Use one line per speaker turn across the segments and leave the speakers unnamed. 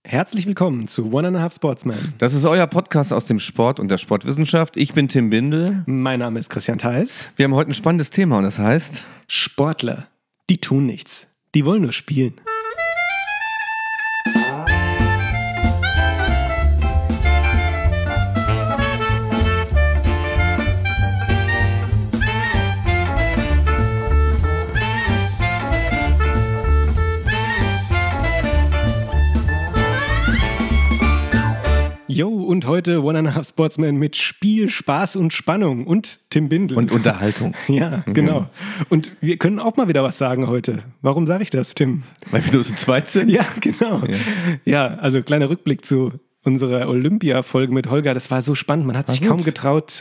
Herzlich willkommen zu One and a Half Sportsman.
Das ist euer Podcast aus dem Sport und der Sportwissenschaft. Ich bin Tim Bindel.
Mein Name ist Christian Theis.
Wir haben heute ein spannendes Thema und das heißt...
Sportler, die tun nichts. Die wollen nur spielen. Jo, und heute One and a Half Sportsman mit Spiel, Spaß und Spannung und Tim Bindel.
Und Unterhaltung.
Ja, genau. Und wir können auch mal wieder was sagen heute. Warum sage ich das, Tim?
Weil wir nur zu zweit sind?
Ja, genau. Ja, also kleiner Rückblick zu unserer Olympia-Folge mit Holger. Das war so spannend. Man hat sich kaum getraut,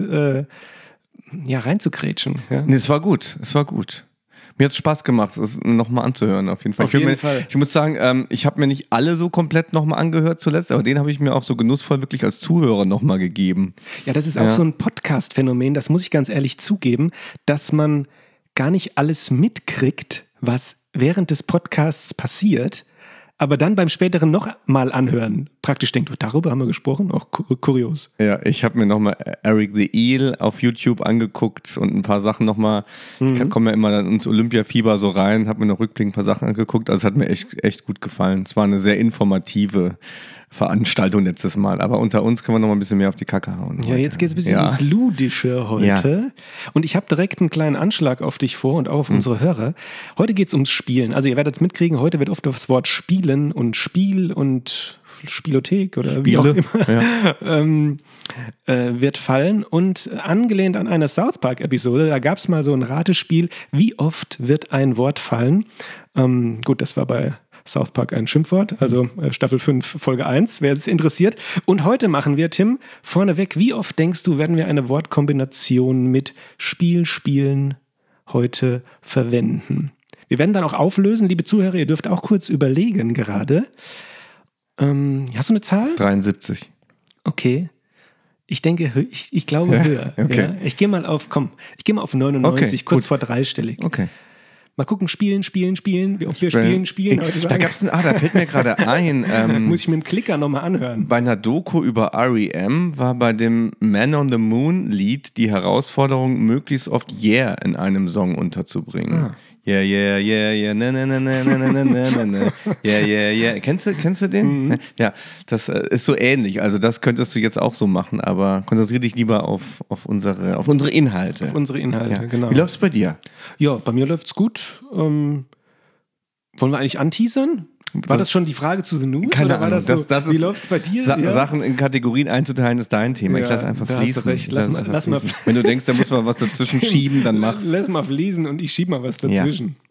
reinzukrätschen. Ja?
Nee, es war gut. Mir hat es Spaß gemacht, es nochmal anzuhören, auf jeden Fall. Ich muss sagen, ich habe mir nicht alle so komplett nochmal angehört zuletzt, aber den habe ich mir auch so genussvoll wirklich als Zuhörer nochmal gegeben.
Ja, das ist auch so ein Podcast-Phänomen, das muss ich ganz ehrlich zugeben, dass man gar nicht alles mitkriegt, was während des Podcasts passiert, aber dann beim späteren noch mal anhören. Praktisch denkt, darüber haben wir gesprochen, auch kurios.
Ja, ich habe mir nochmal Eric the Eel auf YouTube angeguckt und ein paar Sachen nochmal, ich komme ja immer dann ins Olympiafieber so rein, habe mir noch rückblickend ein paar Sachen angeguckt, also es hat mir echt gut gefallen. Es war eine sehr informative Veranstaltung letztes Mal, aber unter uns können wir noch mal ein bisschen mehr auf die Kacke hauen.
Ja, jetzt geht es ein bisschen ums Ludische heute. Ja. Und ich habe direkt einen kleinen Anschlag auf dich vor und auch auf unsere Hörer. Heute geht es ums Spielen. Also ihr werdet es mitkriegen, heute wird oft das Wort Spielen und Spiel und Spielothek oder wie auch immer wird fallen. Und angelehnt an eine South Park-Episode, da gab es mal so ein Ratespiel, wie oft wird ein Wort fallen? Gut, das war bei South Park ein Schimpfwort, also Staffel 5, Folge 1, wer es interessiert. Und heute machen wir, Tim, vorneweg, wie oft denkst du, werden wir eine Wortkombination mit Spiel, Spielen heute verwenden? Wir werden dann auch auflösen, liebe Zuhörer, ihr dürft auch kurz überlegen gerade. Hast du eine Zahl?
73.
Okay. Ich denke, ich glaube höher.
Okay.
Ja? Ich gehe mal auf 99, kurz vor dreistellig.
Okay.
Mal gucken, spielen. Wie oft wir spielen heute sagen.
Da fällt mir gerade ein.
Muss ich mit dem Klicker nochmal anhören.
Bei einer Doku über R.E.M. war bei dem Man on the Moon Lied die Herausforderung, möglichst oft Yeah in einem Song unterzubringen. Yeah, na. Yeah. Kennst du den? Mhm. Ja, das ist so ähnlich. Also das könntest du jetzt auch so machen, aber konzentriere dich lieber auf unsere Inhalte.
Auf unsere Inhalte, genau.
Wie läuft's bei dir?
Ja, bei mir läuft's gut. Wollen wir eigentlich anteasern? War das schon die Frage zu The News?
Keine
oder war
Ahnung.
Das so, wie läuft's bei dir?
Sachen in Kategorien einzuteilen ist dein Thema.
Ja,
ich lasse einfach
da
fließen.
Hast du recht. Lass mal.
Wenn du denkst, da muss man was dazwischen schieben, dann mach's.
Lass mal fließen und ich schieb mal was dazwischen. Ja.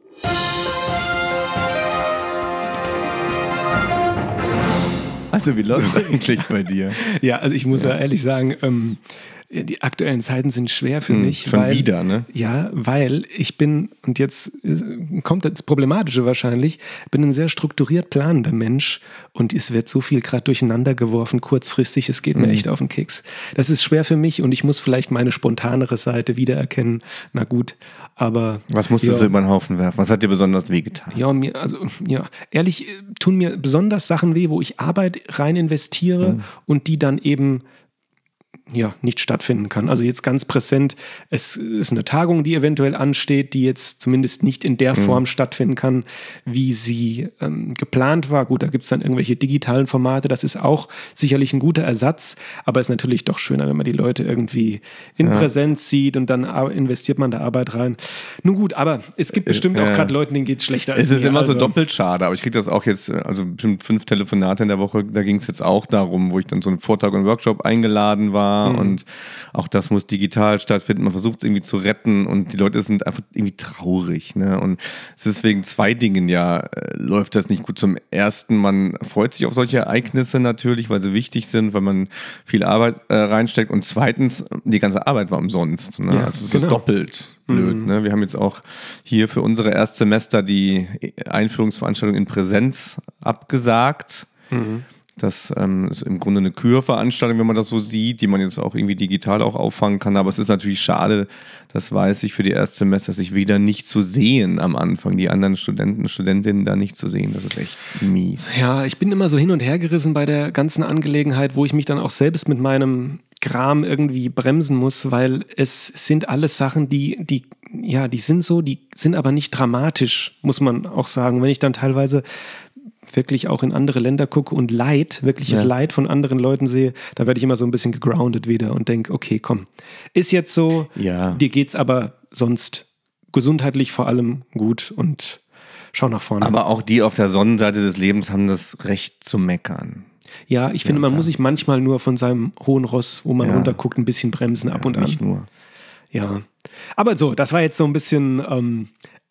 Also wie läuft es eigentlich bei dir?
Ja, also ich muss ja ehrlich sagen, die aktuellen Zeiten sind schwer für mich.
Schon wieder, ne?
Ja, weil ich bin, und jetzt kommt das Problematische wahrscheinlich, bin ein sehr strukturiert planender Mensch und es wird so viel gerade durcheinander geworfen, kurzfristig, es geht mir echt auf den Keks. Das ist schwer für mich und ich muss vielleicht meine spontanere Seite wiedererkennen. Na gut, aber...
Was musstest du über den Haufen werfen? Was hat dir besonders wehgetan?
Ehrlich, tun mir besonders Sachen weh, wo ich Arbeit rein investiere und die dann eben nicht stattfinden kann. Also jetzt ganz präsent, es ist eine Tagung, die eventuell ansteht, die jetzt zumindest nicht in der Form stattfinden kann, wie sie geplant war. Gut, da gibt es dann irgendwelche digitalen Formate, das ist auch sicherlich ein guter Ersatz, aber es ist natürlich doch schöner, wenn man die Leute irgendwie in Präsenz sieht und dann investiert man da Arbeit rein. Nun gut, aber es gibt bestimmt auch gerade Leuten, denen geht es schlechter als mir.
Es ist immer so doppelt schade, aber ich kriege das auch jetzt, also bestimmt 5 Telefonate in der Woche, da ging es jetzt auch darum, wo ich dann so einen Vortrag und Workshop eingeladen war und auch das muss digital stattfinden. Man versucht es irgendwie zu retten und die Leute sind einfach irgendwie traurig. Ne? Und es ist wegen 2 Dingen läuft das nicht gut. Zum Ersten, man freut sich auf solche Ereignisse natürlich, weil sie wichtig sind, weil man viel Arbeit reinsteckt. Und zweitens, die ganze Arbeit war umsonst. Ne? Also es ist doppelt blöd. Ne? Wir haben jetzt auch hier für unsere Erstsemester die Einführungsveranstaltung in Präsenz abgesagt. Das ist im Grunde eine Kürveranstaltung, wenn man das so sieht, die man jetzt auch irgendwie digital auch auffangen kann. Aber es ist natürlich schade, das weiß ich, für die Erstsemester, sich wieder nicht zu sehen am Anfang. Die anderen Studenten, Studentinnen da nicht zu sehen, das ist echt mies.
Ja, ich bin immer so hin und her gerissen bei der ganzen Angelegenheit, wo ich mich dann auch selbst mit meinem Kram irgendwie bremsen muss, weil es sind alles Sachen, die sind so, die sind aber nicht dramatisch, muss man auch sagen. Wenn ich dann teilweise wirklich auch in andere Länder gucke und wirkliches Leid von anderen Leuten sehe, da werde ich immer so ein bisschen gegroundet wieder und denke, okay, komm, ist jetzt so, dir geht's aber sonst gesundheitlich vor allem gut und schau nach vorne.
Aber auch die auf der Sonnenseite des Lebens haben das Recht zu meckern.
Ja, ich finde, man muss sich manchmal nur von seinem hohen Ross, wo man runterguckt, ein bisschen bremsen ab und an.
Nicht nur.
Ja, aber so, das war jetzt so ein bisschen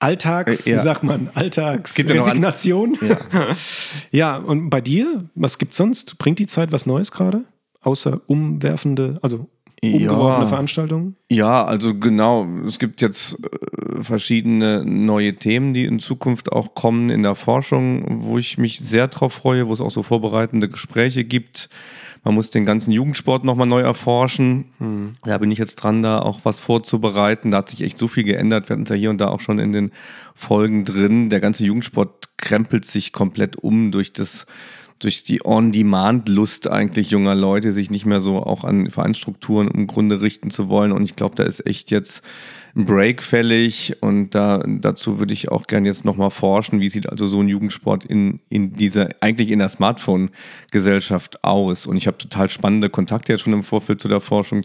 Alltagsresignation. Ja, und bei dir, was gibt's sonst? Bringt die Zeit was Neues gerade? Außer umgeworfene Veranstaltungen?
Ja, also genau. Es gibt jetzt verschiedene neue Themen, die in Zukunft auch kommen in der Forschung, wo ich mich sehr drauf freue, wo es auch so vorbereitende Gespräche gibt. Man muss den ganzen Jugendsport nochmal neu erforschen. Da bin ich jetzt dran, da auch was vorzubereiten. Da hat sich echt so viel geändert. Wir hatten es ja hier und da auch schon in den Folgen drin. Der ganze Jugendsport krempelt sich komplett um durch die On-Demand-Lust eigentlich junger Leute, sich nicht mehr so auch an Vereinsstrukturen im Grunde richten zu wollen. Und ich glaube, da ist echt jetzt ein Break fällig. Und dazu würde ich auch gerne jetzt nochmal forschen, wie sieht also so ein Jugendsport eigentlich in der Smartphone-Gesellschaft aus. Und ich habe total spannende Kontakte jetzt schon im Vorfeld zu der Forschung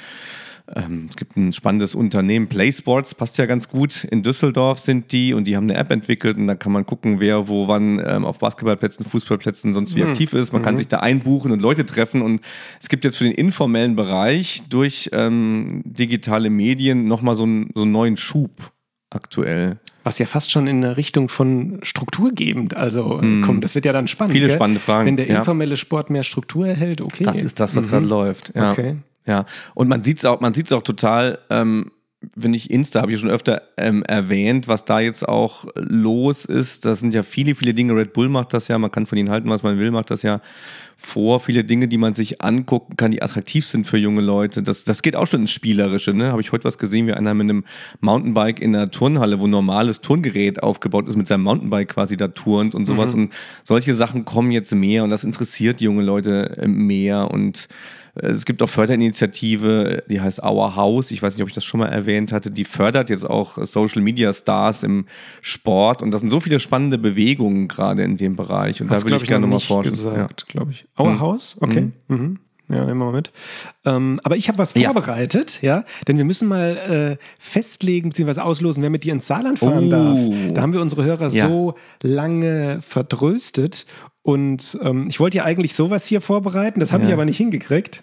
es gibt ein spannendes Unternehmen, PlaySports, passt ja ganz gut. In Düsseldorf sind die und die haben eine App entwickelt und da kann man gucken, wer wo wann auf Basketballplätzen, Fußballplätzen sonst wie aktiv ist. Man kann sich da einbuchen und Leute treffen und es gibt jetzt für den informellen Bereich durch digitale Medien nochmal so einen neuen Schub aktuell.
Was ja fast schon in eine Richtung von strukturgebend kommt. Das wird ja dann spannend.
Viele spannende Fragen.
Wenn der informelle Sport mehr Struktur erhält, okay.
Das ist das, was gerade läuft. Ja.
Okay.
Ja, und man sieht's auch total, wenn ich Insta, habe ich schon öfter erwähnt, was da jetzt auch los ist. Das sind ja viele, viele Dinge. Red Bull macht das ja, man kann von ihnen halten, was man will, macht das ja vor. Viele Dinge, die man sich angucken kann, die attraktiv sind für junge Leute. Das geht auch schon ins Spielerische. Ne? Habe ich heute was gesehen, wie einer mit einem Mountainbike in einer Turnhalle, wo ein normales Turngerät aufgebaut ist, mit seinem Mountainbike quasi da turnt und sowas. Und solche Sachen kommen jetzt mehr und das interessiert junge Leute mehr und es gibt auch Förderinitiative, die heißt Our House. Ich weiß nicht, ob ich das schon mal erwähnt hatte. Die fördert jetzt auch Social Media Stars im Sport. Und das sind so viele spannende Bewegungen gerade in dem Bereich. Und da würde ich gerne nochmal forschen.
Glaube ich. Our House? Okay. Ja, nehmen wir mal mit. Aber ich habe was vorbereitet, denn wir müssen mal festlegen bzw. auslosen, wer mit dir ins Saarland fahren darf. Da haben wir unsere Hörer so lange vertröstet. Und ich wollte ja eigentlich sowas hier vorbereiten, das habe ich aber nicht hingekriegt.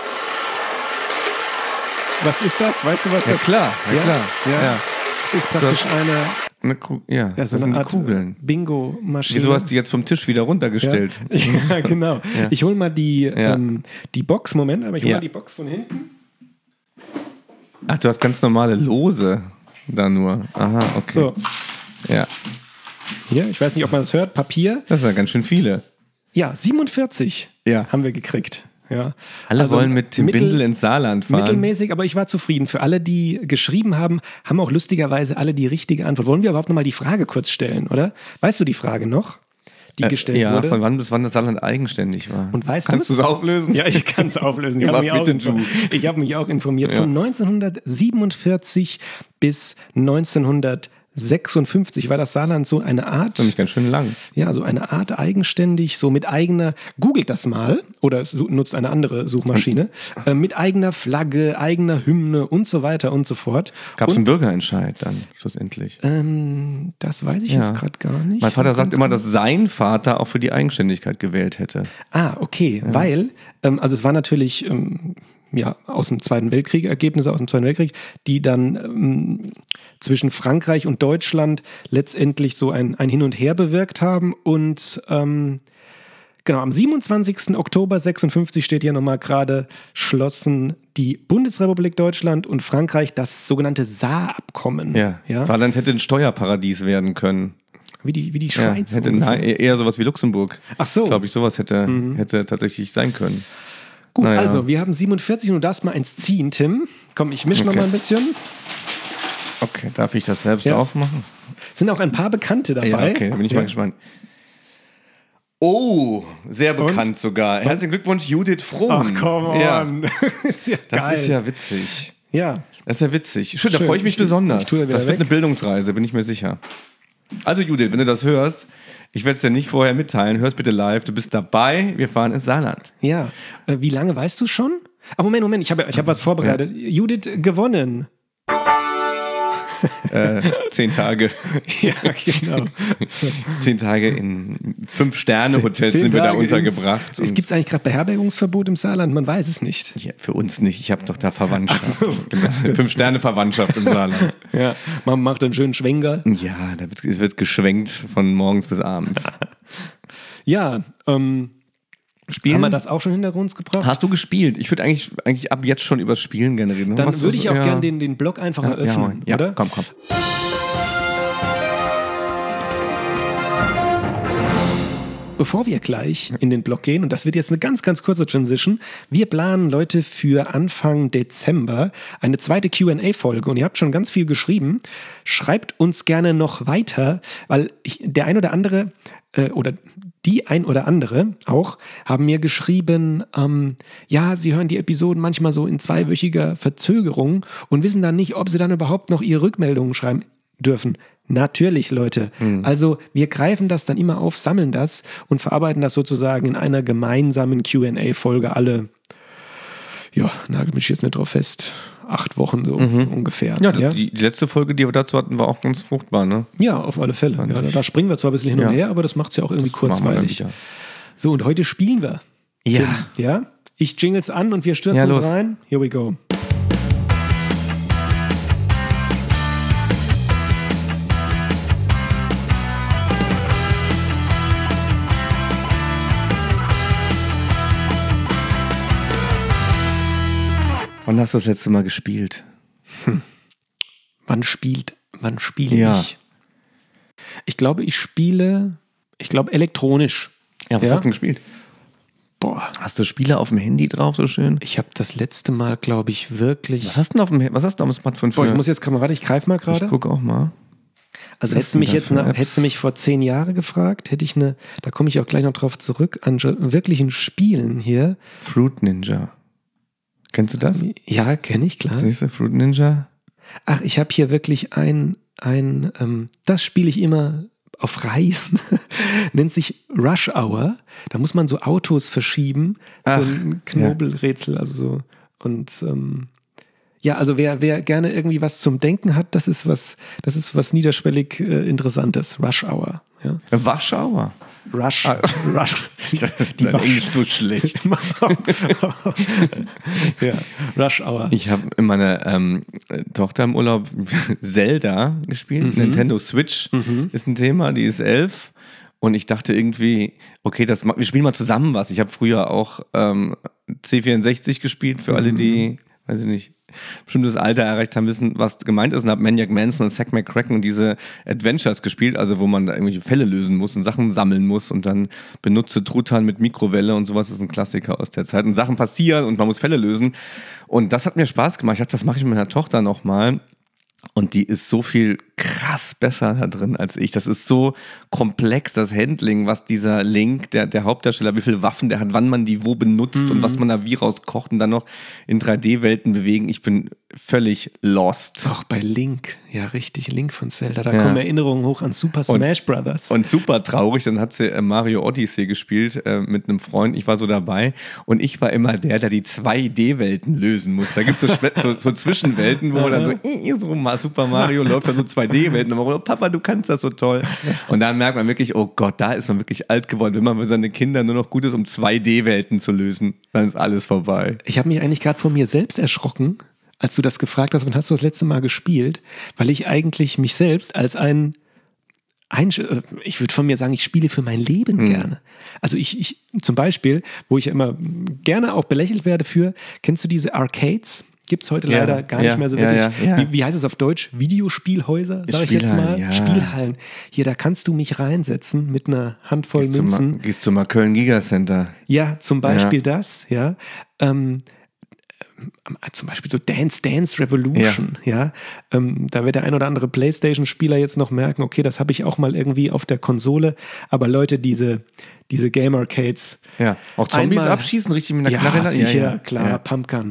Was ist das? Weißt du, was das ist?
Ja, klar.
Das ist praktisch so eine Art
Kugeln.
Bingo-Maschine.
Wieso hast du die jetzt vom Tisch wieder runtergestellt?
Ja, genau. Ja. Ich hole mal die Box, aber ich hole mal die Box von hinten.
Ach, du hast ganz normale Lose da nur. Aha, okay.
So.
Ja.
Hier, ich weiß nicht, ob man das hört, Papier.
Das sind ja ganz schön viele.
Ja, 47 haben wir gekriegt. Ja.
Alle wollen mit Tim Bindel ins Saarland fahren.
Mittelmäßig, aber ich war zufrieden. Für alle, die geschrieben haben, haben auch lustigerweise alle die richtige Antwort. Wollen wir überhaupt nochmal die Frage kurz stellen, oder? Weißt du die Frage noch, die gestellt wurde?
Ja, von wann bis wann das Saarland eigenständig war.
Und weißt
Kannst du es auflösen?
Ja, ich kann es auflösen. Ich habe mich auch informiert. Von 1947 bis 1956 war das Saarland so eine Art.
Nämlich ganz schön lang.
Ja, so eine Art eigenständig, so mit eigener, googelt das mal oder nutzt eine andere Suchmaschine, mit eigener Flagge, eigener Hymne und so weiter und so fort.
Gab es einen Bürgerentscheid dann schlussendlich?
Das weiß ich jetzt gerade gar nicht.
Mein Vater sagt immer, dass sein Vater auch für die Eigenständigkeit gewählt hätte.
Ah, okay, weil, also es war natürlich aus dem Zweiten Weltkrieg, Ergebnisse aus dem Zweiten Weltkrieg, die dann zwischen Frankreich und Deutschland letztendlich so ein Hin und Her bewirkt haben. Und am 27. Oktober 56 steht hier nochmal gerade, schlossen die Bundesrepublik Deutschland und Frankreich das sogenannte Saarabkommen.
Ja. Saarland hätte ein Steuerparadies werden können.
Wie die Schweiz.
Eher sowas wie Luxemburg.
Ach so.
Glaube ich, sowas hätte tatsächlich sein können.
Gut, also wir haben 47 und du darfst mal eins ziehen, Tim. Komm, ich mische noch mal ein bisschen.
Okay, darf ich das selbst aufmachen?
Sind auch ein paar Bekannte dabei.
Ja, okay, da bin ich mal gespannt. Oh, sehr bekannt sogar. Herzlichen Glückwunsch, Judith Fromm.
Ach, komm on.
Ja.
Ist ja
Das
geil.
ist ja witzig.
Ja.
Das ist ja witzig. Schön, da freue ich mich besonders. Das wird eine Bildungsreise, bin ich mir sicher. Also Judith, wenn du das hörst, ich werde es dir nicht vorher mitteilen, hörst bitte live, du bist dabei, wir fahren ins Saarland.
Ja. Wie lange weißt du schon? Moment, ich hab was vorbereitet. Ja. Judith gewonnen.
10 Tage.
Ja, genau.
10 Tage in 5-Sterne-Hotels sind wir da untergebracht.
Es gibt eigentlich gerade Beherbergungsverbot im Saarland, man weiß es nicht.
Ja, für uns nicht, ich habe doch da Verwandtschaft. 5-Sterne-Verwandtschaft im Saarland.
Ja, man macht einen schönen Schwenker.
Ja, da wird geschwenkt von morgens bis abends.
Ja,
Spielen?
Haben wir das auch schon hinter uns gebracht?
Hast du gespielt? Ich würde eigentlich ab jetzt schon über das Spielen gerne reden.
Dann würde ich auch gerne den Blog einfach eröffnen, oder?
Komm.
Bevor wir gleich in den Blog gehen, und das wird jetzt eine ganz, ganz kurze Transition, wir planen, Leute, für Anfang Dezember eine zweite Q&A-Folge und ihr habt schon ganz viel geschrieben. Schreibt uns gerne noch weiter, weil der ein oder andere oder die ein oder andere auch haben mir geschrieben, sie hören die Episoden manchmal so in 2-wöchiger Verzögerung und wissen dann nicht, ob sie dann überhaupt noch ihre Rückmeldungen schreiben dürfen. Natürlich, Leute. Also wir greifen das dann immer auf, sammeln das und verarbeiten das sozusagen in einer gemeinsamen Q&A-Folge alle, nagel mich jetzt nicht drauf fest, 8 Wochen so ungefähr.
Ja, die letzte Folge, die wir dazu hatten, war auch ganz fruchtbar, ne?
Ja, auf alle Fälle. Ja, da springen wir zwar ein bisschen hin und her, aber das macht es ja auch irgendwie kurzweilig. So, und heute spielen wir.
Ja.
Tim, ja? Ich jingles an und wir stürzen uns rein. Here we go.
Wann hast du das letzte Mal gespielt?
Wann spiele ich? Ich glaube, ich spiele elektronisch.
Ja, was hast du denn gespielt?
Boah.
Hast du Spiele auf dem Handy drauf, so schön?
Ich habe das letzte Mal, glaube ich, wirklich...
Was hast du denn auf dem Smartphone für?
Boah, ich muss jetzt gerade mal, ich greife mal gerade.
Ich gucke auch mal.
Also hättest du mich vor 10 Jahren gefragt, hätte ich da komme ich auch gleich noch drauf zurück, an wirklichen Spielen hier.
Fruit Ninja. Kennst du das?
Ja, kenne ich, klar.
Siehst du, Fruit Ninja?
Ach, ich habe hier wirklich das spiele ich immer auf Reisen, nennt sich Rush Hour. Da muss man so Autos verschieben, so ein Knobelrätsel, also so. Und also wer gerne irgendwie was zum Denken hat, das ist was niederschwellig Interessantes. Rush Hour. Ja.
Warschauer.
Rush.
Die Englisch so schlecht.
Ja, Rush Hour.
Ich habe in meiner Tochter im Urlaub Zelda gespielt. Nintendo Switch ist ein Thema, die ist 11. Und ich dachte irgendwie, okay, wir spielen mal zusammen was. Ich habe früher auch C64 gespielt, für alle, die, weiß ich nicht, bestimmtes Alter erreicht haben, wissen, was gemeint ist, und habe Maniac Manson und Zack McCracken und diese Adventures gespielt, also wo man da irgendwelche Fälle lösen muss und Sachen sammeln muss und dann benutze Truthahn mit Mikrowelle und sowas, ist ein Klassiker aus der Zeit. Und Sachen passieren und man muss Fälle lösen. Und das hat mir Spaß gemacht. Ich dachte, das mache ich mit meiner Tochter nochmal. Und die ist so viel krass besser da drin als ich. Das ist so komplex, das Handling, was dieser Link, der Hauptdarsteller, wie viele Waffen der hat, wann man die wo benutzt und was man da wie rauskocht und dann noch in 3D-Welten bewegen. Ich bin völlig lost.
Auch bei Link, ja richtig, Link von Zelda. Da kommen Erinnerungen hoch an Super Smash Brothers.
Und super traurig, dann hat sie Mario Odyssey gespielt mit einem Freund. Ich war so dabei und ich war immer der die 2D-Welten lösen muss. Da gibt es so Zwischenwelten, wo man dann so Super Mario läuft dann so 2D-Welten und man sagt, Papa, du kannst das so toll. Und dann merkt man wirklich, oh Gott, da ist man wirklich alt geworden. Wenn man für seine Kinder nur noch gut ist, um 2D-Welten zu lösen, dann ist alles vorbei. Ich
habe mich eigentlich gerade vor mir selbst erschrocken, als du das gefragt hast, wann hast du das letzte Mal gespielt? Weil ich eigentlich mich selbst als ich würde von mir sagen, ich spiele für mein Leben gerne. Also ich zum Beispiel, wo ich immer gerne auch belächelt werde für, kennst du diese Arcades? Gibt es heute leider gar nicht mehr so wirklich.
Ja.
Wie heißt es auf Deutsch? Videospielhäuser, sage ich jetzt mal.
Ja.
Spielhallen. Hier, da kannst du mich reinsetzen mit einer Handvoll Münzen.
Gehst du mal Köln Gigacenter.
Ja, zum Beispiel das, ja. Zum Beispiel so Dance Dance Revolution, ja. Da wird der ein oder andere PlayStation-Spieler jetzt noch merken, okay, das habe ich auch mal irgendwie auf der Konsole, aber Leute, diese Game-Arcades.
Ja, auch Zombies abschießen, richtig mit einer Knarre.
Ja, sicher, klar, Pumpgun.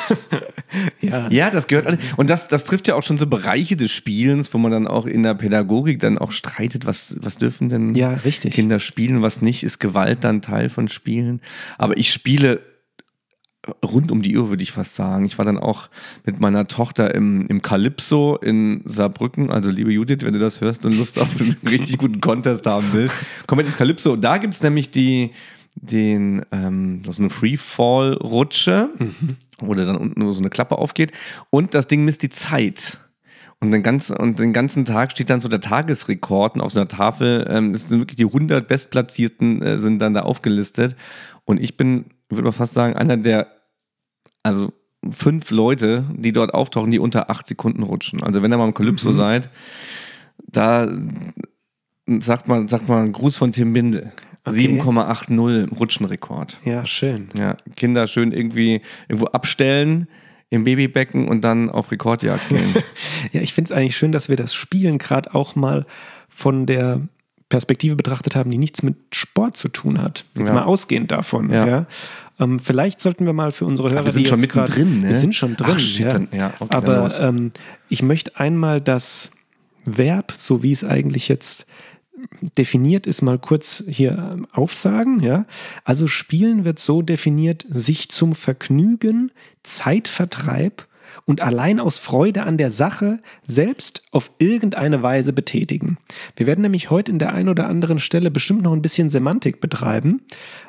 Ja. Ja, das gehört alles. Und das trifft ja auch schon so Bereiche des Spielens, wo man dann auch in der Pädagogik dann auch streitet, was dürfen denn Kinder spielen, was nicht, ist Gewalt dann Teil von Spielen. Aber ich spiele rund um die Uhr, würde ich fast sagen. Ich war dann auch mit meiner Tochter im Calypso in Saarbrücken. Also liebe Judith, wenn du das hörst und Lust auf einen richtig guten Contest haben willst, komm mit ins Calypso. Da gibt es nämlich so eine Freefall-Rutsche, wo dann unten nur so eine Klappe aufgeht. Und das Ding misst die Zeit. Und den ganzen Tag steht dann so der Tagesrekord und auf so einer Tafel, das sind wirklich die 100 Bestplatzierten sind dann da aufgelistet. Und ich bin, würde man fast sagen, einer der, also 5 Leute, die dort auftauchen, die unter 8 Sekunden rutschen. Also wenn ihr mal im Calypso seid, da sagt man Gruß von Tim Bindel. Okay. 7,80 Rutschenrekord.
Ja, schön.
Ja, Kinder schön irgendwo abstellen im Babybecken und dann auf Rekordjagd gehen.
Ja, ich finde es eigentlich schön, dass wir das Spielen gerade auch mal von der Perspektive betrachtet haben, die nichts mit Sport zu tun hat. Jetzt mal ausgehend davon. Ja. Vielleicht sollten wir mal für unsere Hörer,
wir sind schon mittendrin, ne?
Wir sind schon drin.
Ach, shit, okay,
aber ich möchte einmal das Verb, so wie es eigentlich jetzt definiert ist, mal kurz hier aufsagen. Ja? Also Spielen wird so definiert, sich zum Vergnügen, Zeitvertreib und allein aus Freude an der Sache selbst auf irgendeine Weise betätigen. Wir werden nämlich heute in der einen oder anderen Stelle bestimmt noch ein bisschen Semantik betreiben,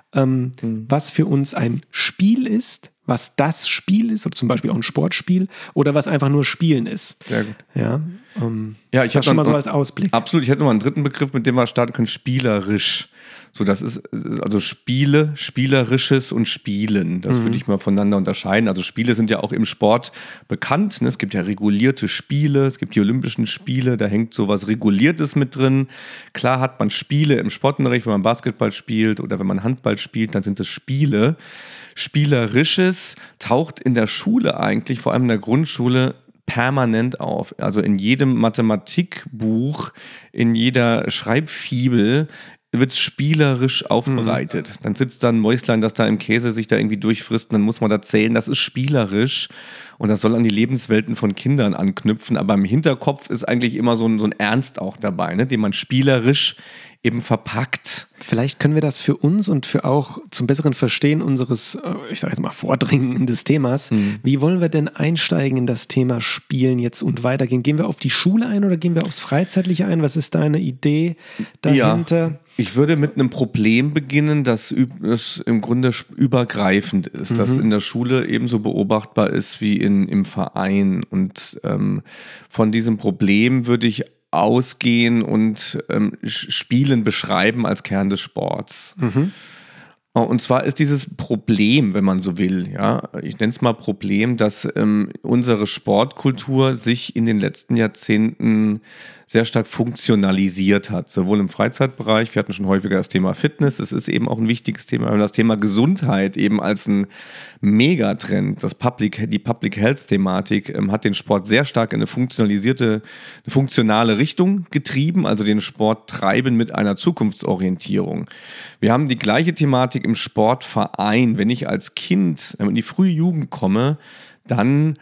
was für uns ein Spiel ist, was das Spiel ist, oder zum Beispiel auch ein Sportspiel, oder was einfach nur Spielen ist.
Sehr gut.
Ja,
ich habe
schon mal so als Ausblick.
Absolut, ich hätte noch mal einen dritten Begriff, mit dem wir starten können, spielerisch. So, das ist also Spiele, Spielerisches und Spielen. Das würde ich mal voneinander unterscheiden. Also Spiele sind ja auch im Sport bekannt. Ne? Es gibt ja regulierte Spiele, es gibt die Olympischen Spiele, da hängt sowas Reguliertes mit drin. Klar hat man Spiele im Sportunterricht, wenn man Basketball spielt oder wenn man Handball spielt, dann sind es Spiele. Spielerisches taucht in der Schule eigentlich, vor allem in der Grundschule, permanent auf. Also in jedem Mathematikbuch, in jeder Schreibfibel wird es spielerisch aufbereitet. Dann sitzt da ein Mäuslein, das da im Käse sich da irgendwie durchfrisst, und dann muss man da zählen, das ist spielerisch und das soll an die Lebenswelten von Kindern anknüpfen, aber im Hinterkopf ist eigentlich immer so ein Ernst auch dabei, ne, den man spielerisch eben verpackt.
Vielleicht können wir das für uns und für auch zum besseren Verstehen unseres, ich sage jetzt mal, vordringendes Themas, wie wollen wir denn einsteigen in das Thema Spielen jetzt und weitergehen? Gehen wir auf die Schule ein oder gehen wir aufs Freizeitliche ein? Was ist deine Idee dahinter?
Ja, ich würde mit einem Problem beginnen, das im Grunde übergreifend ist, das in der Schule ebenso beobachtbar ist wie im Verein. Und von diesem Problem würde ich ausgehen und Spielen beschreiben als Kern des Sports. Und zwar ist dieses Problem, wenn man so will, ja, ich nenne es mal Problem, dass unsere Sportkultur sich in den letzten Jahrzehnten sehr stark funktionalisiert hat, sowohl im Freizeitbereich, wir hatten schon häufiger das Thema Fitness, es ist eben auch ein wichtiges Thema, wir haben das Thema Gesundheit eben als ein Megatrend, die Public Health Thematik hat den Sport sehr stark in eine funktionale Richtung getrieben, also den Sport treiben mit einer Zukunftsorientierung. Wir haben die gleiche Thematik im Sportverein. Wenn ich als Kind in die frühe Jugend komme, dann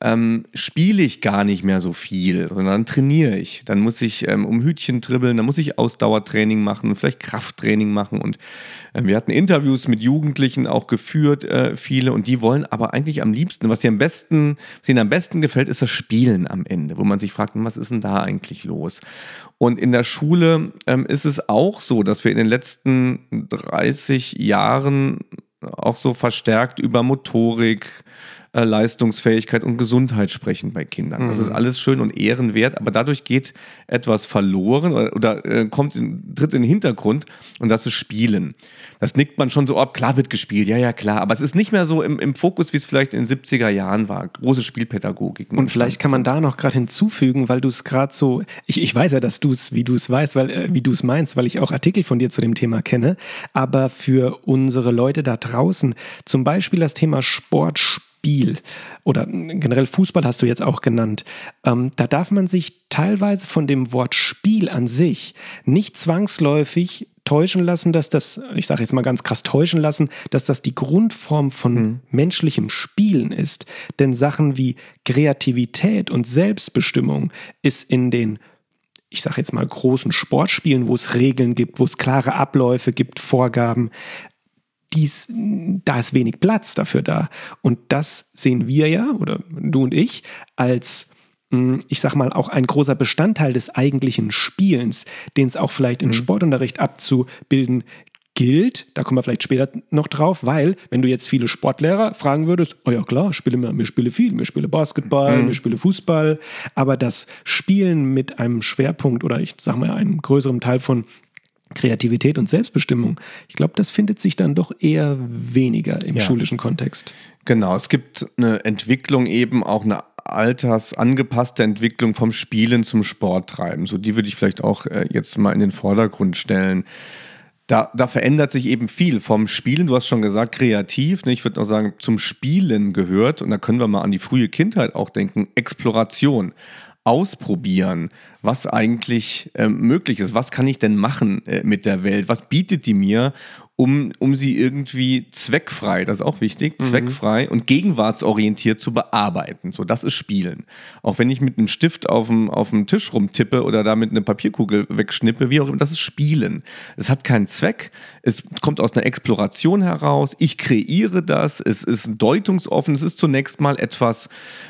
spiele ich gar nicht mehr so viel, sondern dann trainiere ich. Dann muss ich um Hütchen dribbeln, dann muss ich Ausdauertraining machen, vielleicht Krafttraining machen. Und wir hatten Interviews mit Jugendlichen auch geführt, viele, und die wollen aber eigentlich am liebsten, was ihnen am besten gefällt, ist das Spielen am Ende, wo man sich fragt, was ist denn da eigentlich los? Und in der Schule ist es auch so, dass wir in den letzten 30 Jahren auch so verstärkt über Motorik, Leistungsfähigkeit und Gesundheit sprechen bei Kindern. Das ist alles schön und ehrenwert, aber dadurch geht etwas verloren oder tritt in den Hintergrund, und das ist Spielen. Das nickt man schon so ab, klar wird gespielt, ja klar, aber es ist nicht mehr so im Fokus, wie es vielleicht in den 70er Jahren war. Große Spielpädagogik.
Und vielleicht kann man da noch gerade hinzufügen, weil du es gerade so, ich weiß ja, dass wie du es weißt, wie du es meinst, weil ich auch Artikel von dir zu dem Thema kenne, aber für unsere Leute da draußen, zum Beispiel das Thema Sportspiel oder generell Fußball hast du jetzt auch genannt, da darf man sich teilweise von dem Wort Spiel an sich nicht zwangsläufig täuschen lassen, dass das, ich sage jetzt mal ganz krass täuschen lassen, dass das die Grundform von menschlichem Spielen ist. Denn Sachen wie Kreativität und Selbstbestimmung ist in den, ich sage jetzt mal, großen Sportspielen, wo es Regeln gibt, wo es klare Abläufe gibt, Vorgaben, da ist wenig Platz dafür da. Und das sehen wir ja, oder du und ich, als, ich sag mal, auch ein großer Bestandteil des eigentlichen Spielens, den es auch vielleicht im Sportunterricht abzubilden gilt. Da kommen wir vielleicht später noch drauf, weil, wenn du jetzt viele Sportlehrer fragen würdest, oh ja klar, mir spiele viel, mir spiele Basketball, mir spiele Fußball, aber das Spielen mit einem Schwerpunkt oder ich sag mal einem größeren Teil von Kreativität und Selbstbestimmung, ich glaube, das findet sich dann doch eher weniger im schulischen Kontext.
Genau, es gibt eine Entwicklung eben, auch eine altersangepasste Entwicklung vom Spielen zum Sporttreiben. So, die würde ich vielleicht auch jetzt mal in den Vordergrund stellen. Da verändert sich eben viel vom Spielen, du hast schon gesagt, kreativ, ne? Ich würde noch sagen, zum Spielen gehört, und da können wir mal an die frühe Kindheit auch denken, Exploration. Ausprobieren, was eigentlich möglich ist. Was kann ich denn machen mit der Welt? Was bietet die mir, um sie irgendwie zweckfrei, das ist auch wichtig, zweckfrei und gegenwartsorientiert zu bearbeiten. So, das ist Spielen. Auch wenn ich mit einem Stift auf dem Tisch rumtippe oder damit eine Papierkugel wegschnippe, wie auch immer, das ist Spielen. Es hat keinen Zweck, es kommt aus einer Exploration heraus, ich kreiere das, es ist deutungsoffen, es ist zunächst mal etwas,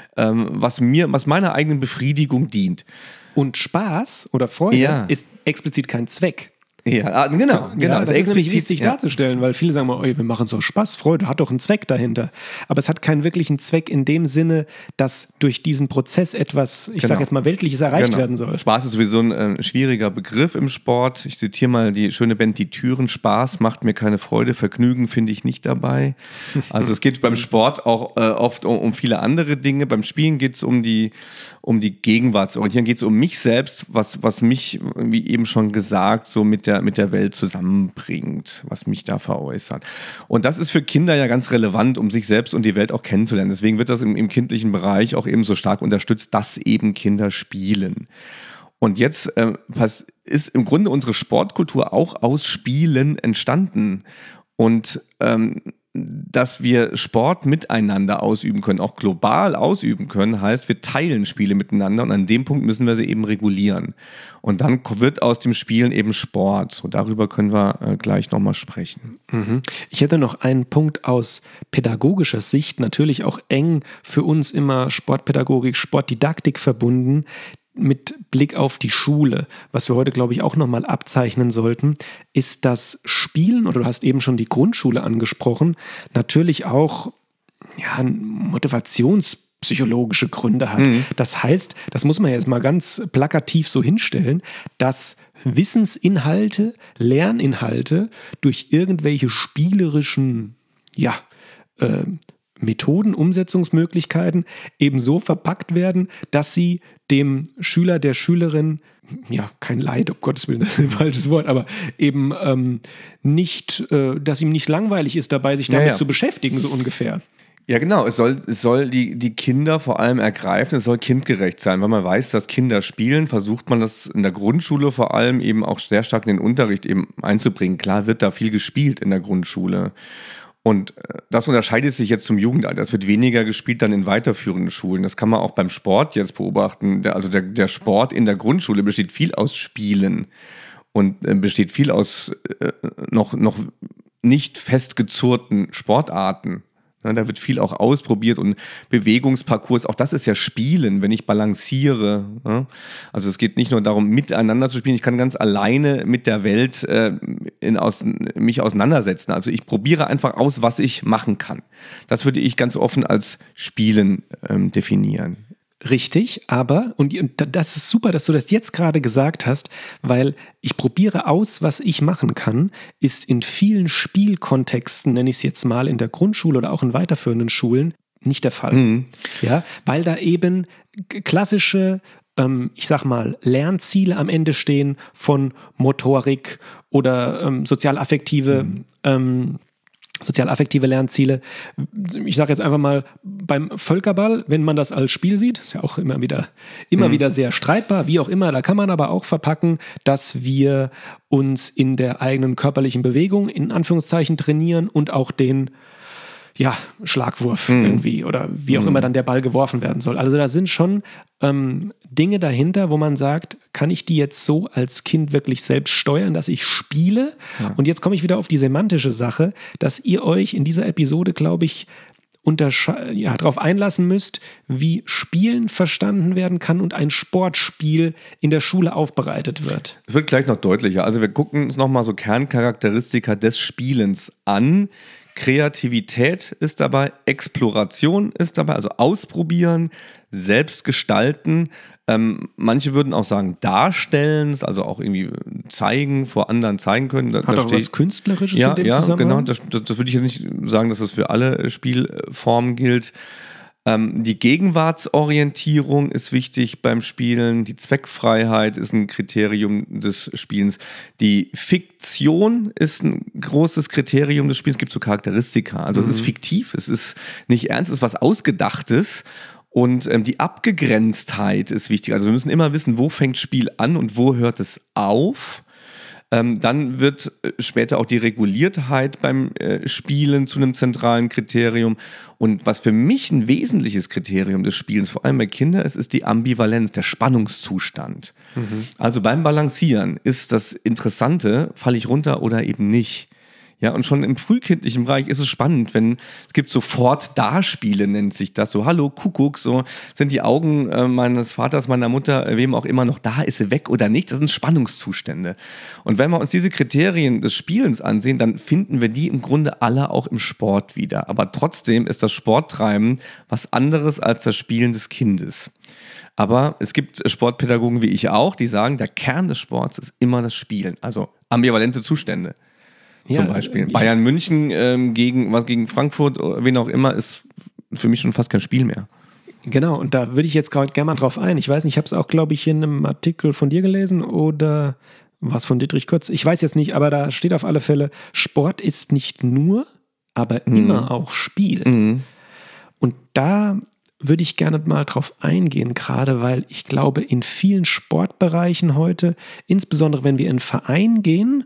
was meiner eigenen Befriedigung dient.
Und Spaß oder Freude ist explizit kein Zweck.
Ja, genau.
Ja, das ist nämlich wichtig darzustellen, weil viele sagen mal, wir machen so Spaß, Freude, hat doch einen Zweck dahinter. Aber es hat keinen wirklichen Zweck in dem Sinne, dass durch diesen Prozess etwas, ich sage jetzt mal, Weltliches erreicht werden soll.
Spaß ist sowieso ein schwieriger Begriff im Sport. Ich zitiere mal die schöne Band Die Türen. Spaß macht mir keine Freude, Vergnügen finde ich nicht dabei. Also es geht beim Sport auch oft um viele andere Dinge. Beim Spielen geht es um die Gegenwartsorientierung, geht es um mich selbst, was mich, wie eben schon gesagt, so mit der Welt zusammenbringt, was mich da veräußert. Und das ist für Kinder ja ganz relevant, um sich selbst und die Welt auch kennenzulernen. Deswegen wird das im kindlichen Bereich auch eben so stark unterstützt, dass eben Kinder spielen. Und jetzt ist im Grunde unsere Sportkultur auch aus Spielen entstanden. Und dass wir Sport miteinander ausüben können, auch global ausüben können, heißt, wir teilen Spiele miteinander, und an dem Punkt müssen wir sie eben regulieren. Und dann wird aus dem Spielen eben Sport. So, darüber können wir gleich nochmal sprechen.
Ich hätte noch einen Punkt aus pädagogischer Sicht, natürlich auch eng für uns immer Sportpädagogik, Sportdidaktik verbunden, mit Blick auf die Schule. Was wir heute, glaube ich, auch nochmal abzeichnen sollten, ist das Spielen, oder du hast eben schon die Grundschule angesprochen, natürlich auch motivationspsychologische Gründe hat. Das heißt, das muss man jetzt mal ganz plakativ so hinstellen, dass Wissensinhalte, Lerninhalte durch irgendwelche spielerischen, Methoden, Umsetzungsmöglichkeiten eben so verpackt werden, dass sie dem Schüler, der Schülerin, kein Leid, um Gottes Willen, das ist ein falsches Wort, aber eben dass ihm nicht langweilig ist dabei, sich damit zu beschäftigen, so ungefähr.
Ja, genau. Es soll die Kinder vor allem ergreifen, es soll kindgerecht sein. Weil man weiß, dass Kinder spielen, versucht man das in der Grundschule vor allem eben auch sehr stark in den Unterricht eben einzubringen. Klar wird da viel gespielt in der Grundschule. Und das unterscheidet sich jetzt zum Jugendalter. Es wird weniger gespielt dann in weiterführenden Schulen. Das kann man auch beim Sport jetzt beobachten. Der Sport in der Grundschule besteht viel aus Spielen und besteht viel aus noch nicht festgezurrten Sportarten. Ja, da wird viel auch ausprobiert und Bewegungsparcours, auch das ist ja Spielen, wenn ich balanciere. Ja? Also es geht nicht nur darum, miteinander zu spielen, ich kann ganz alleine mit der Welt mich auseinandersetzen. Also ich probiere einfach aus, was ich machen kann. Das würde ich ganz offen als Spielen definieren.
Richtig, aber, und das ist super, dass du das jetzt gerade gesagt hast, weil ich probiere aus, was ich machen kann, ist in vielen Spielkontexten, nenne ich es jetzt mal, in der Grundschule oder auch in weiterführenden Schulen, nicht der Fall.
Mhm.
Ja, weil da eben klassische, ich sag mal, Lernziele am Ende stehen von Motorik oder sozialaffektive Lernziele. Ich sage jetzt einfach mal beim Völkerball, wenn man das als Spiel sieht, ist ja auch immer wieder sehr streitbar, wie auch immer, da kann man aber auch verpacken, dass wir uns in der eigenen körperlichen Bewegung in Anführungszeichen trainieren und auch den Schlagwurf irgendwie oder wie auch immer dann der Ball geworfen werden soll. Also da sind schon Dinge dahinter, wo man sagt, kann ich die jetzt so als Kind wirklich selbst steuern, dass ich spiele? Ja. Und jetzt komme ich wieder auf die semantische Sache, dass ihr euch in dieser Episode, glaube ich, darauf einlassen müsst, wie Spielen verstanden werden kann und ein Sportspiel in der Schule aufbereitet wird.
Es wird gleich noch deutlicher. Also wir gucken uns nochmal so Kerncharakteristika des Spielens an. Kreativität ist dabei, Exploration ist dabei, also ausprobieren, selbst gestalten. Manche würden auch sagen darstellen, also auch irgendwie zeigen, vor anderen zeigen können.
Hat auch was Künstlerisches in dem Zusammenhang?
Ja, genau. Das würde ich jetzt nicht sagen, dass das für alle Spielformen gilt. Die Gegenwartsorientierung ist wichtig beim Spielen. Die Zweckfreiheit ist ein Kriterium des Spielens. Die Fiktion ist ein großes Kriterium des Spiels. Es gibt so Charakteristika. Also es ist fiktiv, es ist nicht ernst, es ist was Ausgedachtes. Und die Abgegrenztheit ist wichtig. Also wir müssen immer wissen, wo fängt Spiel an und wo hört es auf. Dann wird später auch die Reguliertheit beim Spielen zu einem zentralen Kriterium. Und was für mich ein wesentliches Kriterium des Spielens, vor allem bei Kindern, ist die Ambivalenz, der Spannungszustand. Also beim Balancieren ist das Interessante, falle ich runter oder eben nicht. Ja, und schon im frühkindlichen Bereich ist es spannend, es gibt sofort Darspiele, nennt sich das, so hallo Kuckuck, so sind die Augen meines Vaters, meiner Mutter, wem auch immer noch da, ist sie weg oder nicht, das sind Spannungszustände. Und wenn wir uns diese Kriterien des Spielens ansehen, dann finden wir die im Grunde alle auch im Sport wieder. Aber trotzdem ist das Sporttreiben was anderes als das Spielen des Kindes. Aber es gibt Sportpädagogen wie ich auch, die sagen, der Kern des Sports ist immer das Spielen, also ambivalente Zustände. Zum Beispiel. Bayern München gegen Frankfurt, wen auch immer, ist für mich schon fast kein Spiel mehr.
Genau, und da würde ich jetzt gerne mal drauf ein. Ich weiß nicht, ich habe es auch, glaube ich, in einem Artikel von dir gelesen oder was von Dietrich Kotz. Ich weiß jetzt nicht, aber da steht auf alle Fälle, Sport ist nicht nur, aber immer auch Spiel. Und da würde ich gerne mal drauf eingehen, gerade weil ich glaube, in vielen Sportbereichen heute, insbesondere wenn wir in einen Verein gehen,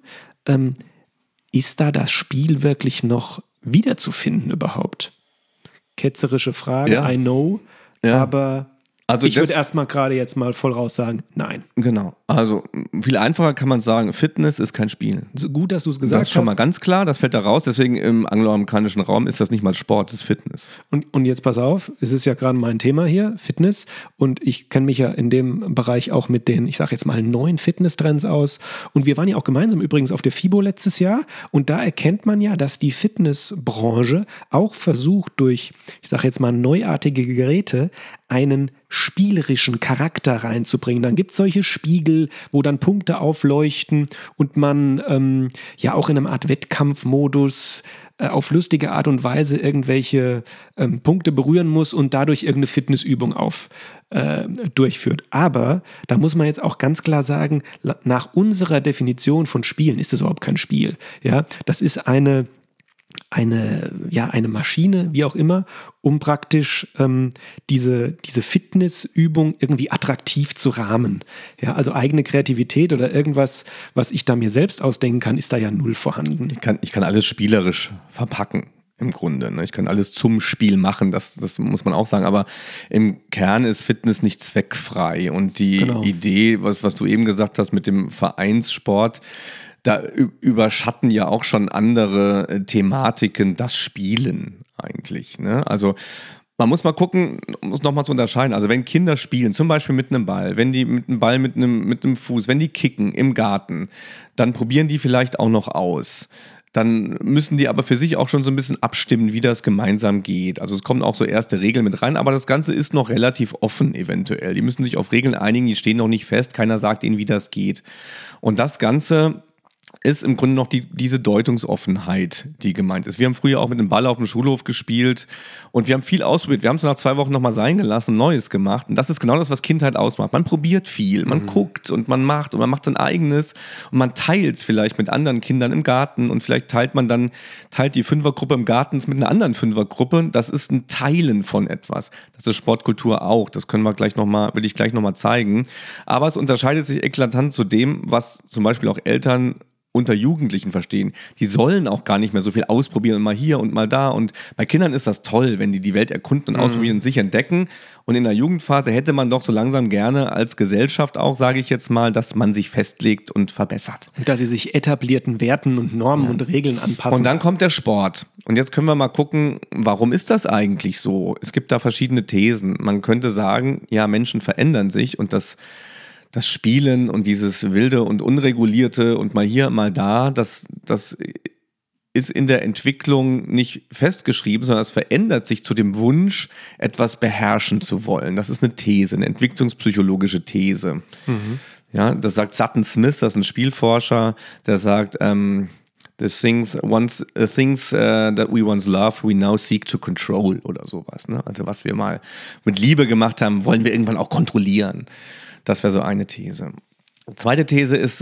ist da das Spiel wirklich noch wiederzufinden überhaupt? Ketzerische Frage, I know, aber ich würde erstmal gerade jetzt mal voll raus sagen, nein.
Genau, also viel einfacher kann man sagen, Fitness ist kein Spiel.
So gut, dass du es gesagt hast.
Das ist schon mal ganz klar, das fällt da raus, deswegen im angloamerikanischen Raum ist das nicht mal Sport, das ist Fitness.
Und jetzt pass auf, es ist ja gerade mein Thema hier, Fitness, und ich kenne mich ja in dem Bereich auch mit den, ich sage jetzt mal, neuen Fitnesstrends aus, und wir waren ja auch gemeinsam übrigens auf der FIBO letztes Jahr, und da erkennt man ja, dass die Fitnessbranche auch versucht, durch, ich sage jetzt mal, neuartige Geräte einen spielerischen Charakter reinzubringen. Dann gibt es solche Spiegel, wo dann Punkte aufleuchten und man auch in einer Art Wettkampfmodus auf lustige Art und Weise irgendwelche Punkte berühren muss und dadurch irgendeine Fitnessübung durchführt. Aber da muss man jetzt auch ganz klar sagen, nach unserer Definition von Spielen ist das überhaupt kein Spiel. Ja, das ist eine Maschine, wie auch immer, um praktisch diese Fitnessübung irgendwie attraktiv zu rahmen. Ja, also eigene Kreativität oder irgendwas, was ich da mir selbst ausdenken kann, ist da ja null vorhanden.
Ich kann alles spielerisch verpacken. Im Grunde. Ne? Ich kann alles zum Spiel machen, das muss man auch sagen. Aber im Kern ist Fitness nicht zweckfrei. Und die Idee, was du eben gesagt hast mit dem Vereinssport, da überschatten ja auch schon andere Thematiken das Spielen. eigentlich. Ne? Also man muss mal gucken, muss nochmal zu unterscheiden. Also wenn Kinder spielen, zum Beispiel mit einem Ball, wenn die mit einem Ball mit einem Fuß, wenn die kicken im Garten, dann probieren die vielleicht auch noch aus. Dann müssen die aber für sich auch schon so ein bisschen abstimmen, wie das gemeinsam geht. Also es kommen auch so erste Regeln mit rein, aber das Ganze ist noch relativ offen eventuell. Die müssen sich auf Regeln einigen, die stehen noch nicht fest, keiner sagt ihnen, wie das geht. Und das Ganze ist im Grunde noch diese Deutungsoffenheit, die gemeint ist. Wir haben früher auch mit dem Ball auf dem Schulhof gespielt und wir haben viel ausprobiert. Wir haben es nach 2 Wochen nochmal sein gelassen, Neues gemacht. Und das ist genau das, was Kindheit ausmacht. Man probiert viel, man guckt und man macht sein eigenes und man teilt es vielleicht mit anderen Kindern im Garten und vielleicht teilt die Fünfergruppe im Garten mit einer anderen Fünfergruppe. Das ist ein Teilen von etwas. Das ist Sportkultur auch. Das will ich gleich nochmal zeigen. Aber es unterscheidet sich eklatant zu dem, was zum Beispiel auch Eltern unter Jugendlichen verstehen. Die sollen auch gar nicht mehr so viel ausprobieren, mal hier und mal da. Und bei Kindern ist das toll, wenn die Welt erkunden und ausprobieren und sich entdecken. Und in der Jugendphase hätte man doch so langsam gerne als Gesellschaft auch, sage ich jetzt mal, dass man sich festlegt und verbessert.
Und dass sie sich etablierten Werten und Normen und Regeln anpassen.
Und dann kommt der Sport. Und jetzt können wir mal gucken, warum ist das eigentlich so? Es gibt da verschiedene Thesen. Man könnte sagen, ja, Menschen verändern sich und das Spielen und dieses wilde und unregulierte und mal hier, mal da, das ist in der Entwicklung nicht festgeschrieben, sondern es verändert sich zu dem Wunsch, etwas beherrschen zu wollen. Das ist eine These, eine entwicklungspsychologische These. Ja, das sagt Sutton Smith, das ist ein Spielforscher, der sagt, the things that we once loved, we now seek to control oder sowas. Ne? Also was wir mal mit Liebe gemacht haben, wollen wir irgendwann auch kontrollieren. Das wäre so eine These. Zweite These ist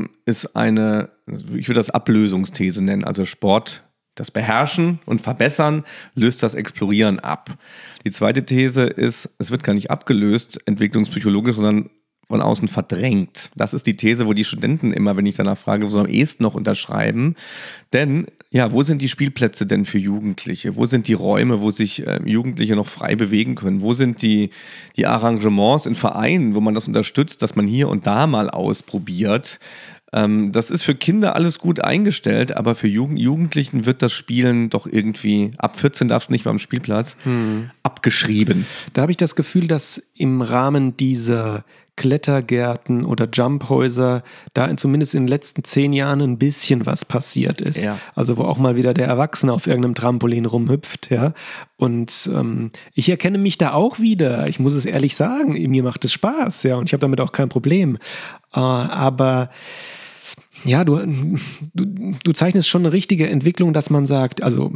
eine, ich würde das Ablösungsthese nennen, also Sport, das Beherrschen und Verbessern löst das Explorieren ab. Die zweite These ist, es wird gar nicht abgelöst, entwicklungspsychologisch, sondern von außen verdrängt. Das ist die These, wo die Studenten immer, wenn ich danach frage, so am ehesten noch unterschreiben. Denn, ja, wo sind die Spielplätze denn für Jugendliche? Wo sind die Räume, wo sich Jugendliche noch frei bewegen können? Wo sind die Arrangements in Vereinen, wo man das unterstützt, dass man hier und da mal ausprobiert? Das ist für Kinder alles gut eingestellt, aber für Jugendlichen wird das Spielen doch irgendwie, ab 14 darfst du nicht mehr am Spielplatz, abgeschrieben.
Da habe ich das Gefühl, dass im Rahmen dieser Klettergärten oder Jumphäuser da zumindest in den letzten 10 Jahren ein bisschen was passiert ist. Ja. Also wo auch mal wieder der Erwachsene auf irgendeinem Trampolin rumhüpft. Ja? Und ich erkenne mich da auch wieder. Ich muss es ehrlich sagen, mir macht es Spaß. Ja? Und ich habe damit auch kein Problem. Aber ja, du zeichnest schon eine richtige Entwicklung, dass man sagt, also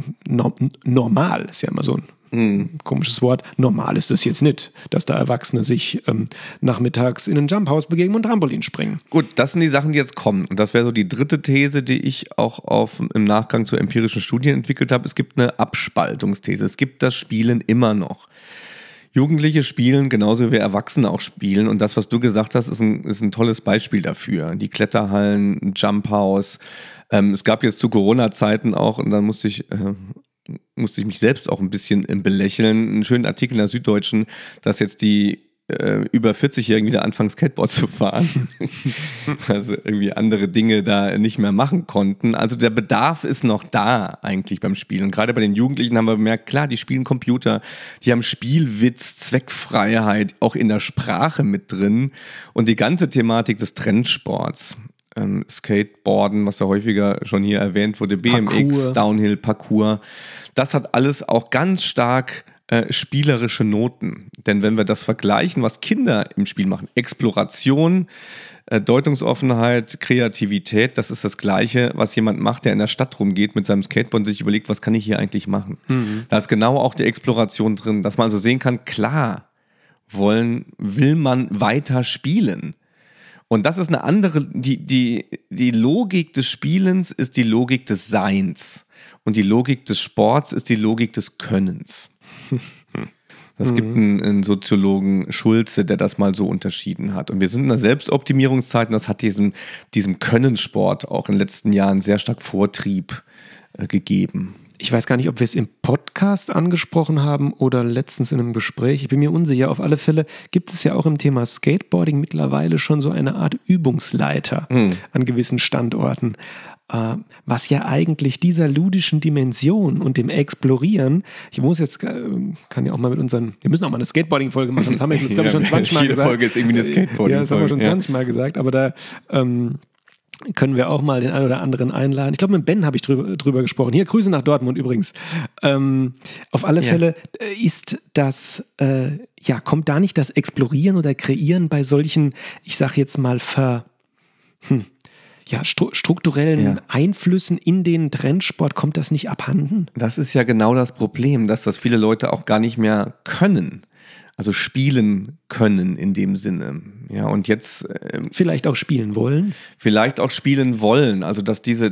normal ist ja immer so ein komisches Wort, normal ist das jetzt nicht, dass da Erwachsene sich nachmittags in ein Jumphaus begeben und Trampolin springen.
Gut, das sind die Sachen, die jetzt kommen. Und das wäre so die dritte These, die ich auch im Nachgang zu empirischen Studien entwickelt habe. Es gibt eine Abspaltungsthese. Es gibt das Spielen immer noch. Jugendliche spielen genauso wie Erwachsene auch spielen. Und das, was du gesagt hast, ist ein tolles Beispiel dafür. Die Kletterhallen, ein Jumphouse. Es gab jetzt zu Corona-Zeiten auch, und dann musste ich mich selbst auch ein bisschen belächeln, einen schönen Artikel in der Süddeutschen, dass jetzt die über 40-Jährigen wieder anfangen, Skateboard zu fahren. Also irgendwie andere Dinge da nicht mehr machen konnten. Also der Bedarf ist noch da eigentlich beim Spielen. Und gerade bei den Jugendlichen haben wir bemerkt, klar, die spielen Computer, die haben Spielwitz, Zweckfreiheit, auch in der Sprache mit drin. Und die ganze Thematik des Trendsports, Skateboarden, was ja häufiger schon hier erwähnt wurde, BMX, Parkour. Downhill, Parkour, das hat alles auch ganz stark spielerische Noten. Denn wenn wir das vergleichen, was Kinder im Spiel machen, Exploration, Deutungsoffenheit, Kreativität, das ist das Gleiche, was jemand macht, der in der Stadt rumgeht mit seinem Skateboard und sich überlegt, was kann ich hier eigentlich machen? Da ist genau auch die Exploration drin, dass man also sehen kann, klar, will man weiter spielen. Und das ist eine andere, die Logik des Spielens ist die Logik des Seins. Und die Logik des Sports ist die Logik des Könnens. Es gibt einen Soziologen, Schulze, der das mal so unterschieden hat. Und wir sind in der Selbstoptimierungszeit und das hat diesem Könnensport auch in den letzten Jahren sehr stark Vortrieb gegeben.
Ich weiß gar nicht, ob wir es im Podcast angesprochen haben oder letztens in einem Gespräch. Ich bin mir unsicher. Auf alle Fälle gibt es ja auch im Thema Skateboarding mittlerweile schon so eine Art Übungsleiter an gewissen Standorten. was ja eigentlich dieser ludischen Dimension und dem Explorieren, kann ja auch mal wir müssen auch mal eine Skateboarding-Folge machen, das haben wir jetzt, glaube ich, schon 20 Mal gesagt.
Jede Folge ist irgendwie eine Skateboarding-Folge.
Ja, das haben wir schon 20 Mal gesagt, aber da können wir auch mal den einen oder anderen einladen. Ich glaube, mit Ben habe ich drüber gesprochen. Hier, Grüße nach Dortmund übrigens. Auf alle Fälle ist das, kommt da nicht das Explorieren oder Kreieren bei solchen, ich sage jetzt mal, strukturellen Einflüssen in den Trendsport, kommt das nicht abhanden?
Das ist ja genau das Problem, dass das viele Leute auch gar nicht mehr können. Also spielen können in dem Sinne. Ja, und jetzt
vielleicht auch spielen wollen.
Vielleicht auch spielen wollen. Also dass diese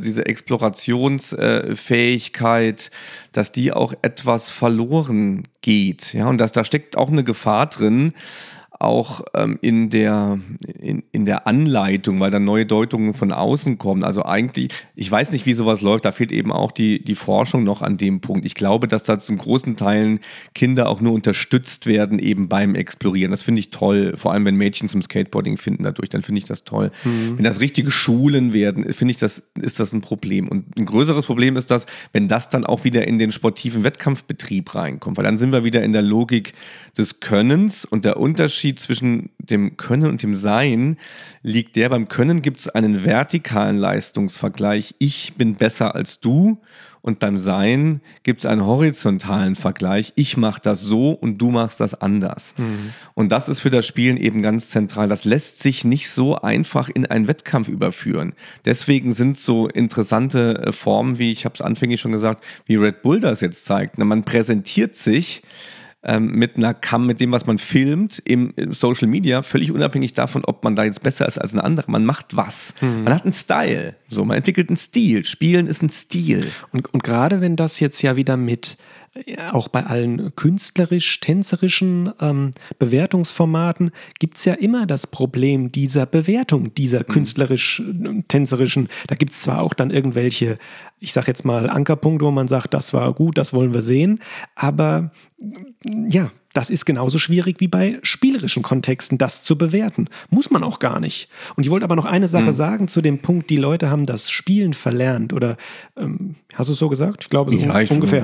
Explorationsfähigkeit, dass die auch etwas verloren geht. Ja, und da steckt auch eine Gefahr drin, auch in der Anleitung, weil dann neue Deutungen von außen kommen. Also eigentlich, ich weiß nicht, wie sowas läuft, da fehlt eben auch die Forschung noch an dem Punkt. Ich glaube, dass da zum großen Teilen Kinder auch nur unterstützt werden eben beim Explorieren. Das finde ich toll, vor allem wenn Mädchen zum Skateboarding finden dadurch, dann finde ich das toll. Wenn das richtige Schulen werden, finde ich, ist das ein Problem. Und ein größeres Problem ist das, wenn das dann auch wieder in den sportiven Wettkampfbetrieb reinkommt, weil dann sind wir wieder in der Logik des Könnens und der Unterschied zwischen dem Können und dem Sein liegt beim Können gibt es einen vertikalen Leistungsvergleich, ich bin besser als du, und beim Sein gibt es einen horizontalen Vergleich, ich mache das so und du machst das anders. Und das ist für das Spielen eben ganz zentral. Das lässt sich nicht so einfach in einen Wettkampf überführen. Deswegen sind so interessante Formen, wie ich habe es anfänglich schon gesagt, wie Red Bull das jetzt zeigt. Man präsentiert sich mit einer Cam, mit dem, was man filmt im Social Media, völlig unabhängig davon, ob man da jetzt besser ist als ein anderer. Man macht was. Man hat einen Style. So, man entwickelt einen Stil. Spielen ist ein Stil.
Und gerade wenn das jetzt ja wieder mit auch bei allen künstlerisch-tänzerischen Bewertungsformaten gibt es ja immer das Problem dieser Bewertung, dieser künstlerisch-tänzerischen. Da gibt es zwar auch dann irgendwelche, ich sag jetzt mal, Ankerpunkte, wo man sagt, das war gut, das wollen wir sehen, aber ja, das ist genauso schwierig wie bei spielerischen Kontexten, das zu bewerten. Muss man auch gar nicht. Und ich wollte aber noch eine Sache sagen zu dem Punkt, die Leute haben das Spielen verlernt. Oder hast du es so gesagt? Ich glaube, so ungefähr.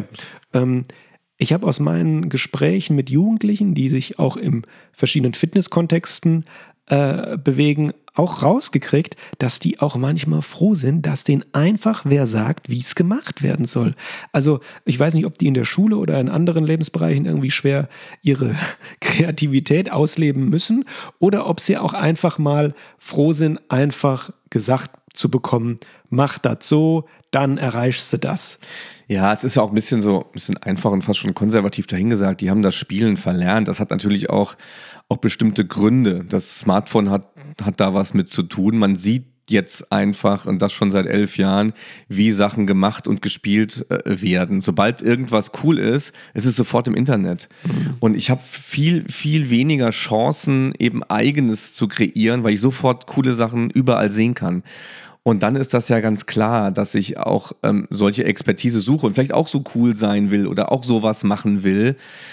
Ich habe aus meinen Gesprächen mit Jugendlichen, die sich auch in verschiedenen Fitnesskontexten bewegen, auch rausgekriegt, dass die auch manchmal froh sind, dass denen einfach wer sagt, wie es gemacht werden soll. Also ich weiß nicht, ob die in der Schule oder in anderen Lebensbereichen irgendwie schwer ihre Kreativität ausleben müssen oder ob sie auch einfach mal froh sind, einfach gesagt zu bekommen, mach das so, dann erreichst du das.
Ja, es ist ja auch ein bisschen einfach und fast schon konservativ dahingesagt. Die haben das Spielen verlernt. Das hat natürlich auch bestimmte Gründe. Das Smartphone hat da was mit zu tun. Man sieht jetzt einfach, und das schon seit 11 Jahren, wie Sachen gemacht und gespielt werden. Sobald irgendwas cool ist, ist es sofort im Internet. Und ich habe viel, viel weniger Chancen, eben Eigenes zu kreieren, weil ich sofort coole Sachen überall sehen kann. Und dann ist das ja ganz klar, dass ich auch solche Expertise suche und vielleicht auch so cool sein will oder auch sowas machen will.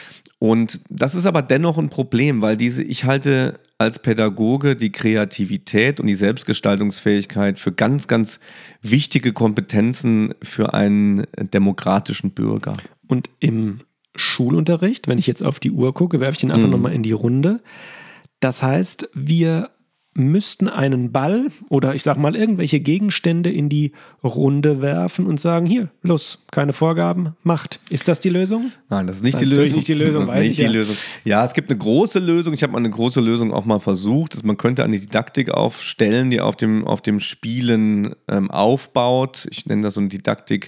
Und das ist aber dennoch ein Problem, weil ich halte als Pädagoge die Kreativität und die Selbstgestaltungsfähigkeit für ganz, ganz wichtige Kompetenzen für einen demokratischen Bürger.
Und im Schulunterricht, wenn ich jetzt auf die Uhr gucke, werfe ich den einfach nochmal in die Runde. Das heißt, wir müssten einen Ball oder ich sag mal irgendwelche Gegenstände in die Runde werfen und sagen, hier, los, keine Vorgaben, macht. Ist das die Lösung?
Nein, das ist nicht die Lösung. Das ist
nicht die Lösung,
das ist nicht die Lösung. Ja, es gibt eine große Lösung. Ich habe mal eine große Lösung auch mal versucht. Man könnte eine Didaktik aufstellen, die auf dem Spielen aufbaut. Ich nenne das so eine Didaktik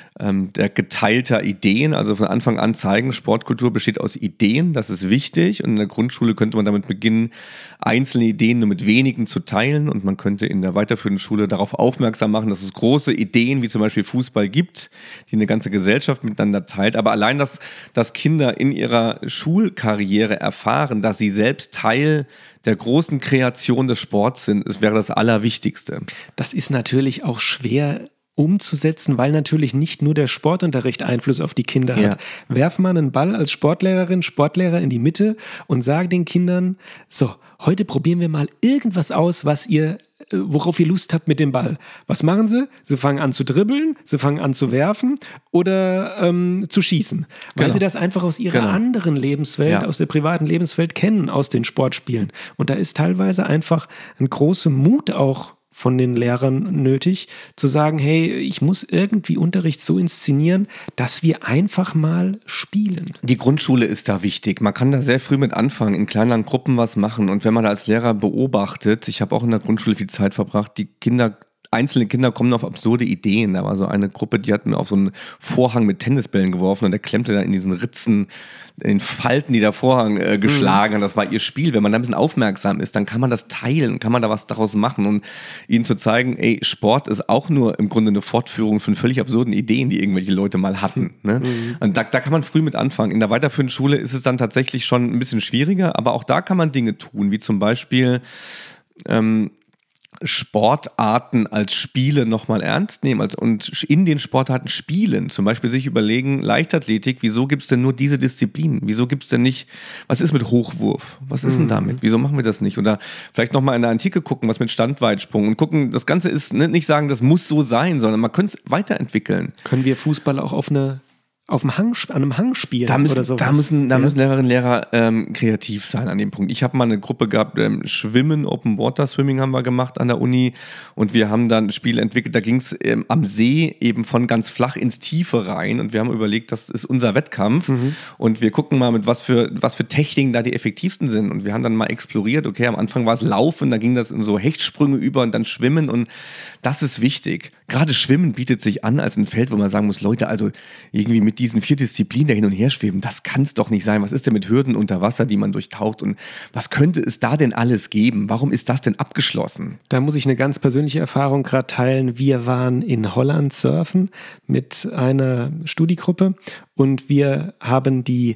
der geteilter Ideen, also von Anfang an zeigen, Sportkultur besteht aus Ideen, das ist wichtig, und in der Grundschule könnte man damit beginnen, einzelne Ideen nur mit wenigen zu teilen, und man könnte in der weiterführenden Schule darauf aufmerksam machen, dass es große Ideen wie zum Beispiel Fußball gibt, die eine ganze Gesellschaft miteinander teilt, aber allein, dass Kinder in ihrer Schulkarriere erfahren, dass sie selbst Teil der großen Kreation des Sports sind, das wäre das Allerwichtigste.
Das ist natürlich auch schwer umzusetzen, weil natürlich nicht nur der Sportunterricht Einfluss auf die Kinder hat. Werf mal einen Ball als Sportlehrerin, Sportlehrer in die Mitte und sag den Kindern, so, heute probieren wir mal irgendwas aus, was ihr worauf ihr Lust habt mit dem Ball. Was machen sie? Sie fangen an zu dribbeln, sie fangen an zu werfen oder zu schießen. Weil sie das einfach aus ihrer anderen Lebenswelt, aus der privaten Lebenswelt kennen, aus den Sportspielen. Und da ist teilweise einfach ein großer Mut auch von den Lehrern nötig, zu sagen, hey, ich muss irgendwie Unterricht so inszenieren, dass wir einfach mal spielen.
Die Grundschule ist da wichtig. Man kann da sehr früh mit anfangen, in kleineren Gruppen was machen. Und wenn man da als Lehrer beobachtet, ich habe auch in der Grundschule viel Zeit verbracht, einzelne Kinder kommen auf absurde Ideen. Da war so eine Gruppe, die hat mir auf so einen Vorhang mit Tennisbällen geworfen und der klemmte da in diesen Ritzen, in den Falten, die der Vorhang geschlagen hat. Das war ihr Spiel. Wenn man da ein bisschen aufmerksam ist, dann kann man das teilen, kann man da was daraus machen und ihnen zu zeigen, ey, Sport ist auch nur im Grunde eine Fortführung von völlig absurden Ideen, die irgendwelche Leute mal hatten. Ne? Und da kann man früh mit anfangen. In der weiterführenden Schule ist es dann tatsächlich schon ein bisschen schwieriger, aber auch da kann man Dinge tun, wie zum Beispiel Sportarten als Spiele nochmal ernst nehmen und in den Sportarten spielen. Zum Beispiel sich überlegen, Leichtathletik, wieso gibt es denn nur diese Disziplin? Wieso gibt es denn nicht, was ist mit Hochwurf? Was ist denn damit? Wieso machen wir das nicht? Oder vielleicht nochmal in der Antike gucken, was mit Standweitsprung und gucken, das Ganze ist nicht sagen, das muss so sein, sondern man könnte es weiterentwickeln.
Können wir Fußball auch an einem Hang spielen oder sowas?
Da müssen Lehrerinnen und Lehrer kreativ sein an dem Punkt. Ich habe mal eine Gruppe gehabt, Schwimmen, Open Water Swimming haben wir gemacht an der Uni und wir haben dann ein Spiel entwickelt, da ging es am See eben von ganz flach ins Tiefe rein und wir haben überlegt, das ist unser Wettkampf und wir gucken mal, mit was für Techniken da die effektivsten sind und wir haben dann mal exploriert, okay, am Anfang war es Laufen, da ging das in so Hechtsprünge über und dann Schwimmen und das ist wichtig. Gerade Schwimmen bietet sich an als ein Feld, wo man sagen muss, Leute, also irgendwie mit diesen 4 Disziplinen da hin und her schweben, das kann es doch nicht sein. Was ist denn mit Hürden unter Wasser, die man durchtaucht und was könnte es da denn alles geben? Warum ist das denn abgeschlossen?
Da muss ich eine ganz persönliche Erfahrung gerade teilen. Wir waren in Holland surfen mit einer Studiegruppe und wir haben die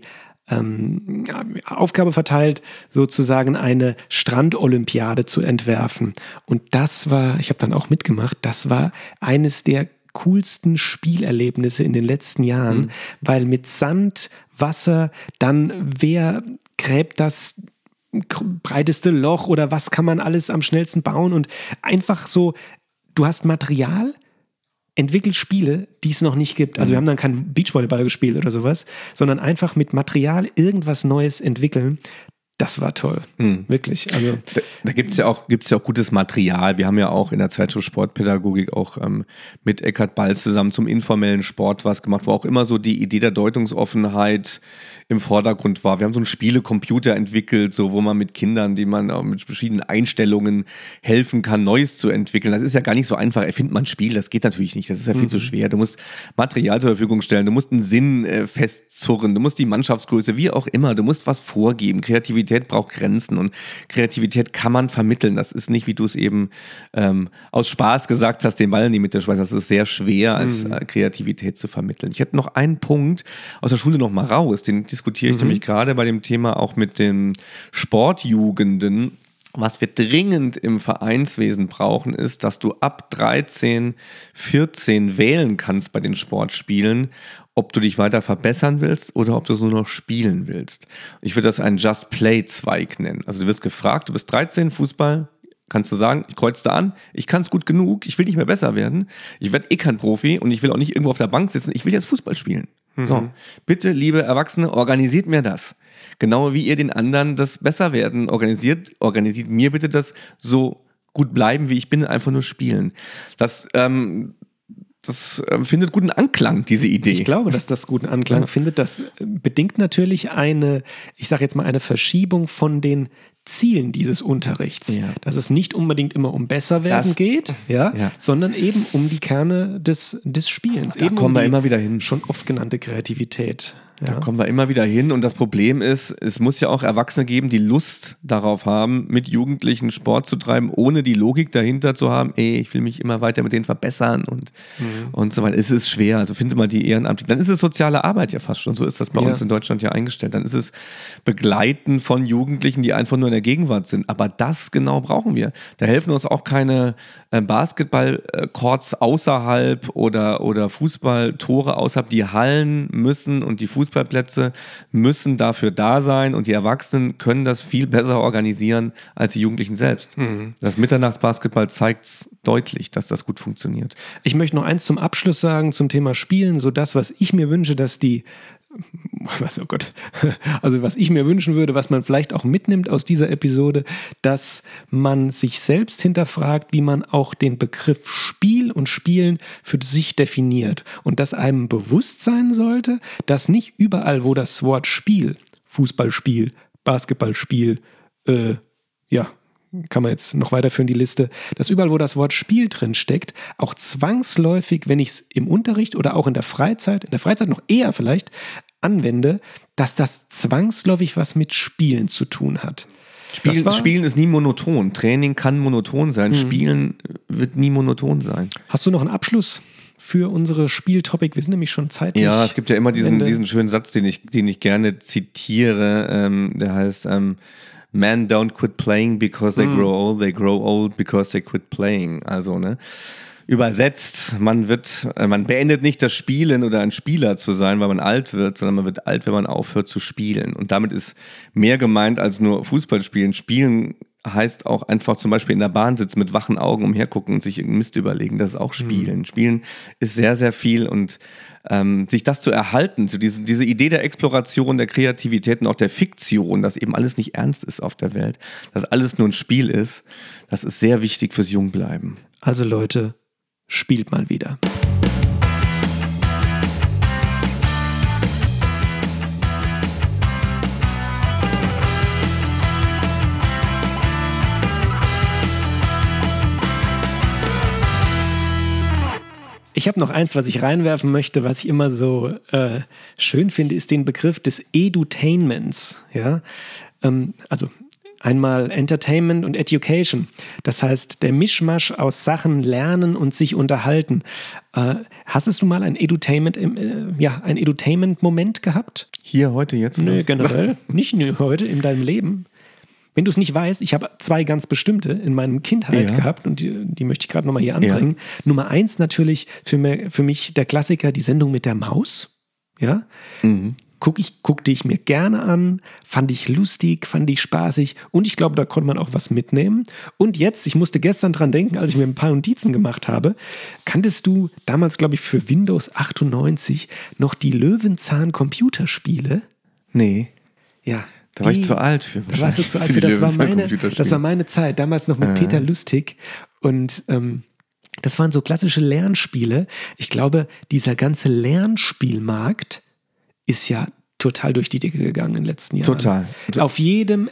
Aufgabe verteilt, sozusagen eine Strandolympiade zu entwerfen. Und das war, ich habe dann auch mitgemacht, das war eines der coolsten Spielerlebnisse in den letzten Jahren, weil mit Sand, Wasser, dann wer gräbt das breiteste Loch oder was kann man alles am schnellsten bauen und einfach so, du hast Material, entwickelt Spiele, die es noch nicht gibt. Also wir haben dann keinen Beachvolleyball gespielt oder sowas, sondern einfach mit Material irgendwas Neues entwickeln. Das war toll, wirklich. Also
da gibt's ja auch gutes Material. Wir haben ja auch in der Zeitschrift Sportpädagogik auch mit Eckhard Balz zusammen zum informellen Sport was gemacht, wo auch immer so die Idee der Deutungsoffenheit im Vordergrund war. Wir haben so einen Spielecomputer entwickelt, so wo man mit Kindern, die man auch mit verschiedenen Einstellungen helfen kann, Neues zu entwickeln. Das ist ja gar nicht so einfach. Erfindet man ein Spiel, das geht natürlich nicht. Das ist ja viel zu schwer. Du musst Material zur Verfügung stellen, du musst einen Sinn festzurren, du musst die Mannschaftsgröße, wie auch immer, du musst was vorgeben. Kreativität braucht Grenzen und Kreativität kann man vermitteln. Das ist nicht, wie du es eben aus Spaß gesagt hast, den Ball in die Mitte schmeißen. Das ist sehr schwer, als Kreativität zu vermitteln. Ich hätte noch einen Punkt aus der Schule noch mal raus, den diskutiere ich nämlich gerade bei dem Thema auch mit den Sportjugenden. Was wir dringend im Vereinswesen brauchen, ist, dass du ab 13, 14 wählen kannst bei den Sportspielen, ob du dich weiter verbessern willst oder ob du es nur noch spielen willst. Ich würde das einen Just-Play-Zweig nennen. Also du wirst gefragt, du bist 13, Fußball, kannst du sagen, ich kreuze da an, ich kann es gut genug, ich will nicht mehr besser werden, ich werde eh kein Profi und ich will auch nicht irgendwo auf der Bank sitzen, ich will jetzt Fußball spielen. So, bitte, liebe Erwachsene, organisiert mir das. Genau wie ihr den anderen das Besserwerden organisiert mir bitte das so gut bleiben, wie ich bin, einfach nur spielen. Das findet guten Anklang, diese Idee.
Ich glaube, dass das guten Anklang findet. Das bedingt natürlich eine Verschiebung von den Zielen dieses Unterrichts. Ja. Dass es nicht unbedingt immer um Besserwerden geht, sondern eben um die Kerne des Spielens.
Da
eben
kommen wir immer wieder hin.
Schon oft genannte Kreativität.
Da kommen wir immer wieder hin und das Problem ist, es muss ja auch Erwachsene geben, die Lust darauf haben, mit Jugendlichen Sport zu treiben, ohne die Logik dahinter zu haben, ich will mich immer weiter mit denen verbessern und so weiter. Es ist schwer, also finde mal die Ehrenamtlichen. Dann ist es soziale Arbeit ja fast schon, so ist das bei uns in Deutschland ja eingestellt. Dann ist es Begleiten von Jugendlichen, die einfach nur in der Gegenwart sind. Aber das genau brauchen wir. Da helfen uns auch keine Basketball-Courts außerhalb oder Fußballtore außerhalb. Die Hallen müssen und die Fußballplätze müssen dafür da sein und die Erwachsenen können das viel besser organisieren als die Jugendlichen selbst. Das Mitternachtsbasketball zeigt es deutlich, dass das gut funktioniert.
Ich möchte noch eins zum Abschluss sagen zum Thema Spielen. So das, was ich mir wünsche, dass was ich mir wünschen würde, was man vielleicht auch mitnimmt aus dieser Episode, dass man sich selbst hinterfragt, wie man auch den Begriff Spiel und Spielen für sich definiert. Und dass einem bewusst sein sollte, dass nicht überall, wo das Wort Spiel, Fußballspiel, Basketballspiel, kann man jetzt noch weiterführen, die Liste, dass überall, wo das Wort Spiel drin steckt, auch zwangsläufig, wenn ich es im Unterricht oder auch in der Freizeit noch eher vielleicht anwende, dass das zwangsläufig was mit Spielen zu tun hat.
Spielen ist nie monoton. Training kann monoton sein. Spielen wird nie monoton sein.
Hast du noch einen Abschluss für unsere Spieltopic? Wir sind nämlich schon zeitlich.
Ja, es gibt ja immer diesen schönen Satz, den ich gerne zitiere. Der heißt Men don't quit playing because they grow old because they quit playing. Also, ne? Übersetzt, man beendet nicht das Spielen oder ein Spieler zu sein, weil man alt wird, sondern man wird alt, wenn man aufhört zu spielen. Und damit ist mehr gemeint als nur Fußball spielen. Spielen heißt auch einfach zum Beispiel in der Bahn sitzen, mit wachen Augen umhergucken und sich irgendeinen Mist überlegen. Das ist auch Spielen. Spielen ist sehr, sehr viel und sich das zu erhalten, so diese Idee der Exploration, der Kreativität und auch der Fiktion, dass eben alles nicht ernst ist auf der Welt, dass alles nur ein Spiel ist, das ist sehr wichtig fürs Jungbleiben.
Also Leute, spielt mal wieder. Ich habe noch eins, was ich reinwerfen möchte, was ich immer so schön finde, ist den Begriff des Edutainments. Ja? Also einmal Entertainment und Education. Das heißt, der Mischmasch aus Sachen lernen und sich unterhalten. Hast du mal ein Edutainment-Moment gehabt?
Hier, heute, jetzt?
Nö, generell. Nicht nur heute, in deinem Leben. Wenn du es nicht weißt, ich habe 2 ganz bestimmte in meinem Kindheit gehabt und die möchte ich gerade nochmal hier anbringen. Ja. Nummer 1 natürlich für mich der Klassiker, die Sendung mit der Maus. Ja. Guckte ich mir gerne an, fand ich lustig, fand ich spaßig und ich glaube, da konnte man auch was mitnehmen. Und jetzt, ich musste gestern dran denken, als ich mir ein paar Notizen gemacht habe, kanntest du damals, glaube ich, für Windows 98 noch die Löwenzahn-Computerspiele?
Nee.
Ja.
Da war ich zu alt für.
Da warst du zu alt für. Das war meine Zeit, damals noch mit Peter Lustig. Und das waren so klassische Lernspiele. Ich glaube, dieser ganze Lernspielmarkt ist ja total durch die Decke gegangen in den letzten Jahren.
Total.
Auf jedem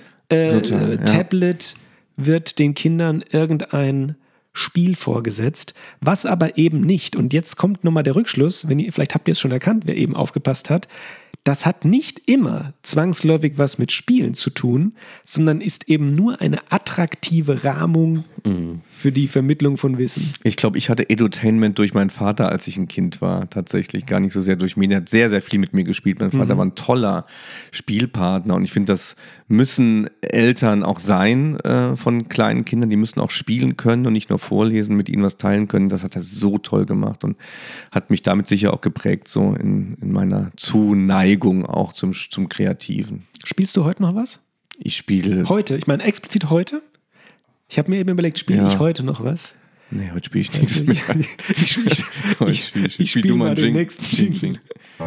Tablet wird den Kindern irgendein Spiel vorgesetzt, was aber eben nicht. Und jetzt kommt nochmal der Rückschluss, vielleicht habt ihr es schon erkannt, wer eben aufgepasst hat. Das hat nicht immer zwangsläufig was mit Spielen zu tun, sondern ist eben nur eine attraktive Rahmung für die Vermittlung von Wissen.
Ich glaube, ich hatte Edutainment durch meinen Vater, als ich ein Kind war, tatsächlich. Gar nicht so sehr durch mich. Er hat sehr, sehr viel mit mir gespielt. Mein Vater war ein toller Spielpartner und ich finde, das müssen Eltern auch sein von kleinen Kindern. Die müssen auch spielen können und nicht nur vorlesen, mit ihnen was teilen können. Das hat er so toll gemacht und hat mich damit sicher auch geprägt, so in meiner Zuneigung auch zum Kreativen.
Spielst du heute noch was?
Ich spiele...
Heute? Ich meine explizit heute? Ich habe mir eben überlegt, spiele ich heute noch was?
Nee, heute spiele ich nichts mehr.
Ich spiele mal den nächsten Jingle.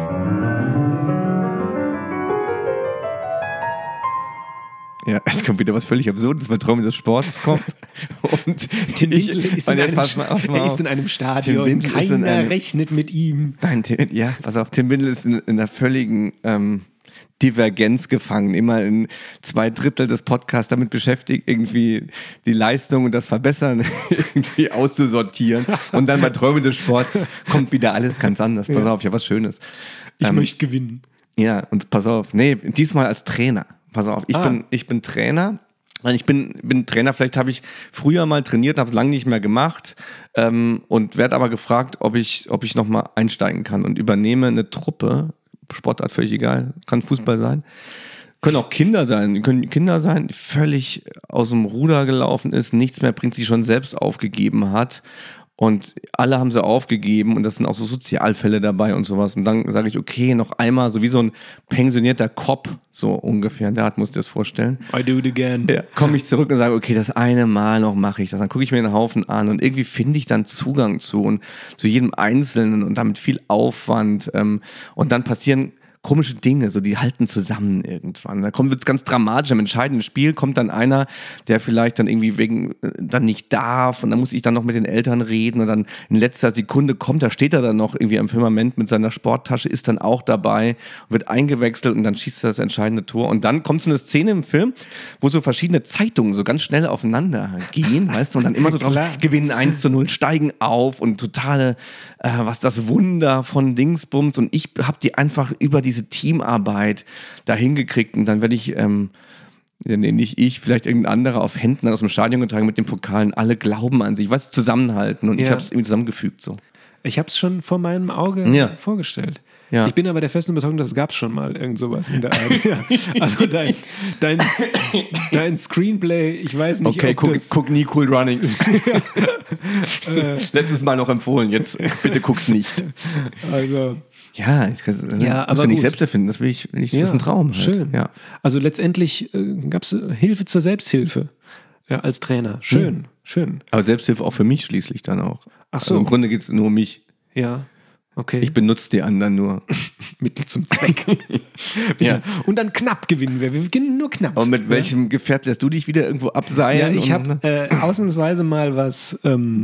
Ja, es kommt wieder was völlig Absurdes, weil Traum des Sports kommt. Und
Tim Windel ist in einem Stadion, keiner rechnet mit ihm.
Nein, pass auf, Tim Windel ist in einer völligen Divergenz gefangen, immer in 2/3 des Podcasts damit beschäftigt, irgendwie die Leistung und das Verbessern irgendwie auszusortieren. Und dann bei Träume des Sports kommt wieder alles ganz anders. Pass auf, ich habe was Schönes.
Ich möchte gewinnen.
Ja, und pass auf, diesmal als Trainer. Pass auf, ich bin Trainer. Ich bin Trainer, vielleicht habe ich früher mal trainiert, habe es lange nicht mehr gemacht und werde aber gefragt, ob ich nochmal einsteigen kann und übernehme eine Truppe, Sportart völlig egal, kann Fußball sein, Können auch Kinder sein. Können Kinder sein, die völlig aus dem Ruder gelaufen ist, nichts mehr bringt, sie schon selbst aufgegeben hat. Und alle haben sie aufgegeben und das sind auch so Sozialfälle dabei und sowas. Und dann sage ich, okay, noch einmal, so wie so ein pensionierter Cop, so ungefähr, in der Art musst du dir das vorstellen.
I do it again.
Ja, komme ich zurück und sage, okay, das eine Mal noch mache ich das. Dann gucke ich mir den Haufen an und irgendwie finde ich dann Zugang zu jedem Einzelnen und damit viel Aufwand. Und dann passieren komische Dinge, so die halten zusammen irgendwann. Da wird es ganz dramatisch. Im entscheidenden Spiel kommt dann einer, der vielleicht dann irgendwie dann nicht darf und dann muss ich dann noch mit den Eltern reden und dann in letzter Sekunde da steht er dann noch irgendwie am Firmament mit seiner Sporttasche, ist dann auch dabei, wird eingewechselt und dann schießt er das entscheidende Tor und dann kommt so eine Szene im Film, wo so verschiedene Zeitungen so ganz schnell aufeinander gehen, weißt du, und dann immer so drauf gewinnen 1:0, steigen auf und totale, was das Wunder von Dingsbums und ich habe die einfach über diese Teamarbeit da hingekriegt und dann werde ich, nicht ich, vielleicht irgendein anderer auf Händen aus dem Stadion getragen mit den Pokalen, alle glauben an sich, was zusammenhalten und ich habe es irgendwie zusammengefügt so.
Ich habe es schon vor meinem Auge vorgestellt. Ja. Ich bin aber der festen Überzeugung, das gab es schon mal irgend sowas in der Art. Ja. Also dein Screenplay, ich weiß nicht,
okay, guck nie Cool Runnings. Letztes Mal noch empfohlen, jetzt bitte guck's nicht.
Also
aber musst du nicht selbst erfinden, das das ist ein Traum. Halt.
Schön.
Ja.
Also letztendlich gab es Hilfe zur Selbsthilfe als Trainer. Schön.
Aber Selbsthilfe auch für mich schließlich dann auch.
Ach so.
Also im Grunde geht es nur um mich.
Ja. Okay.
Ich benutze die anderen nur.
Mittel zum Zweck. Ja. Und dann knapp gewinnen wir. Wir gewinnen nur knapp.
Und mit welchem Gefährt lässt du dich wieder irgendwo abseilen?
Ja, ich habe ausnahmsweise mal was.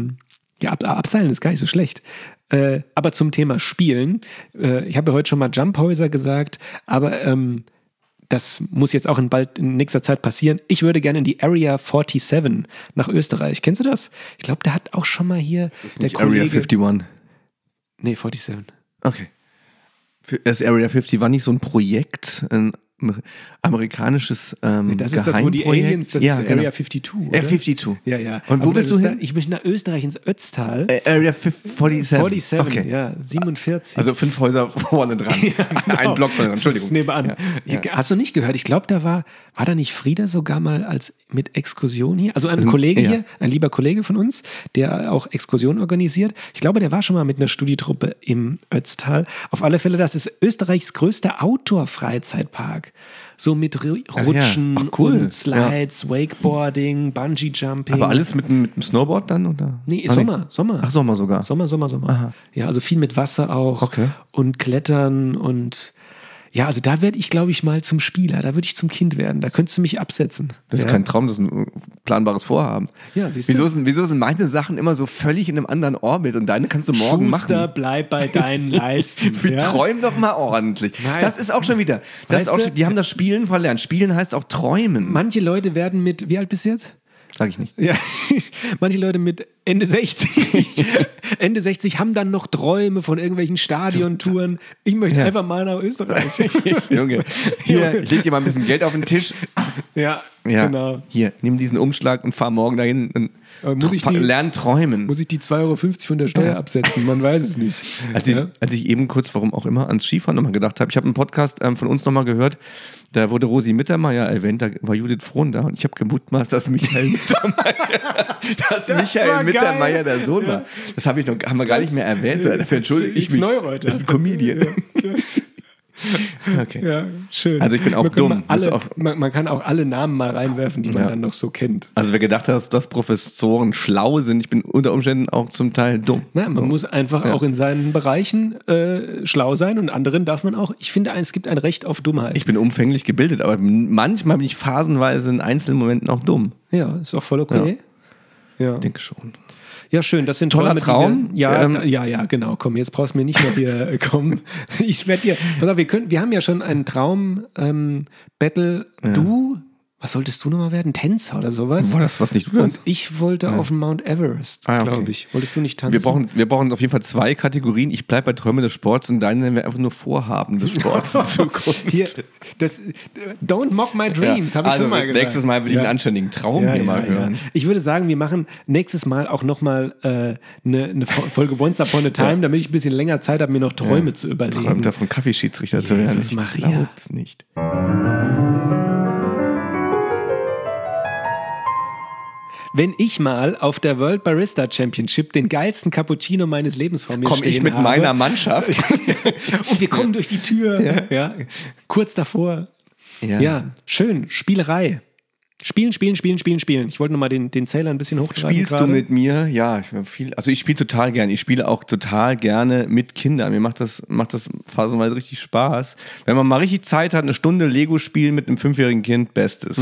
Abseilen ist gar nicht so schlecht. Aber zum Thema Spielen. Ich habe ja heute schon mal Jumphäuser gesagt, aber das muss jetzt auch in nächster Zeit passieren. Ich würde gerne in die Area 47 nach Österreich. Kennst du das? Ich glaube, der hat auch schon mal hier.
Das ist nicht Area 51.
Nee, 47.
Okay. Das Area 50 war nicht so ein Projekt, ein amerikanisches
das ist das, wo die Aliens, das ist Area 52, oder?
Area 52.
Ja.
Und wo bist du hin?
Ich bin nach Österreich ins Ötztal.
Area 47.
47,
okay.
Ja, 47.
Also 5 Häuser vorne dran.
Ja, genau.
Ein Block vorne dran, Entschuldigung.
Das ist nebenan. Ja. Hast du nicht gehört? Ich glaube, da war da nicht Frieda sogar mal mit Exkursion hier? Also ein Kollege hier, ein lieber Kollege von uns, der auch Exkursionen organisiert. Ich glaube, der war schon mal mit einer Studietruppe im Ötztal. Auf alle Fälle, das ist Österreichs größter Outdoor-Freizeitpark. So mit Rutschen und Slides, Wakeboarding, Bungee-Jumping.
Aber alles mit dem Snowboard dann? Oder?
Nee, Sommer.
Ach, Sommer sogar.
Sommer.
Aha.
Ja, also viel mit Wasser auch und Klettern und ja, also da werde ich, glaube ich, mal zum Spieler. Da würde ich zum Kind werden. Da könntest du mich absetzen.
Das ist kein Traum, das ist ein planbares Vorhaben.
Ja, siehst du.
Wieso sind meine Sachen immer so völlig in einem anderen Orbit und deine kannst du morgen machen?
Schuster, bleib bei deinen Leisten.
Träum doch mal ordentlich. Nein. Das ist auch schon wieder. Die haben das Spielen verlernt. Spielen heißt auch träumen.
Manche Leute werden wie alt bist du jetzt?
Sag ich nicht.
Ja, manche Leute mit Ende 60 haben dann noch Träume von irgendwelchen Stadiontouren. Ich möchte einfach mal nach Österreich.
Junge, hier, ich leg dir mal ein bisschen Geld auf den Tisch.
Ja, genau.
Hier, nimm diesen Umschlag und fahr morgen dahin und lern träumen.
Muss ich die 2,50 € von der Steuer absetzen? Man weiß es nicht.
Als ich eben kurz, warum auch immer, ans Skifahren nochmal gedacht habe, ich habe einen Podcast von uns nochmal gehört, da wurde Rosi Mittermeier erwähnt, da war Judith Frohn da und ich habe gemutmaßt, dass Michael Mittermeier der Sohn war. Das haben wir gar nicht mehr erwähnt. Dafür entschuldige ich mich. Das ist ein Comedian. Okay.
Ja, schön.
Also ich bin auch dumm.
Man kann auch alle Namen mal reinwerfen, die man dann noch so kennt.
Also wer gedacht hat, dass Professoren schlau sind, ich bin unter Umständen auch zum Teil dumm.
Na, man muss einfach auch in seinen Bereichen schlau sein und anderen darf man auch, ich finde, es gibt ein Recht auf Dummheit.
Ich bin umfänglich gebildet, aber manchmal bin ich phasenweise in einzelnen Momenten auch dumm.
Ja, ist auch voll okay.
Ja. Ich denke schon.
Ja, sind
toller Traum.
Ja, genau. Komm, jetzt brauchst du mir nicht mehr hier kommen. Ich werde dir, pass auf, wir haben ja schon einen Traum-Battle. Du, was solltest du nochmal werden? Tänzer oder sowas?
War das was nicht du
Und ich wollte auf den Mount Everest, glaube ich. Wolltest du nicht tanzen?
Wir brauchen auf jeden Fall 2 Kategorien. Ich bleibe bei Träume des Sports und deine nennen wir einfach nur Vorhaben des Sports in Zukunft.
Hier, don't mock my dreams, habe ich schon mal gesagt.
Nächstes Mal will ich einen anständigen Traum hier mal hören.
Ja. Ich würde sagen, wir machen nächstes Mal auch nochmal eine Folge Once Upon a Time, damit ich ein bisschen länger Zeit habe, mir noch Träume zu überlegen.
Träumt davon, Kaffeeschiedsrichter zu werden.
Jesus Maria.
Ich glaub's nicht.
wenn ich mal auf der World Barista Championship den geilsten Cappuccino meines Lebens vor mir
Komm
stehen
ich mit
habe,
meiner Mannschaft.
und wir kommen durch die Tür, ja, kurz davor. Ja, schön, Spielerei. Spielen. Ich wollte nochmal den Zähler ein bisschen hochtreiben.
Spielst
gerade.
du mit mir? Ja, ich spiele total gerne. Ich spiele auch total gerne mit Kindern. Mir macht das phasenweise richtig Spaß. Wenn man mal richtig Zeit hat, eine Stunde Lego spielen mit einem 5-jährigen Kind, Bestes.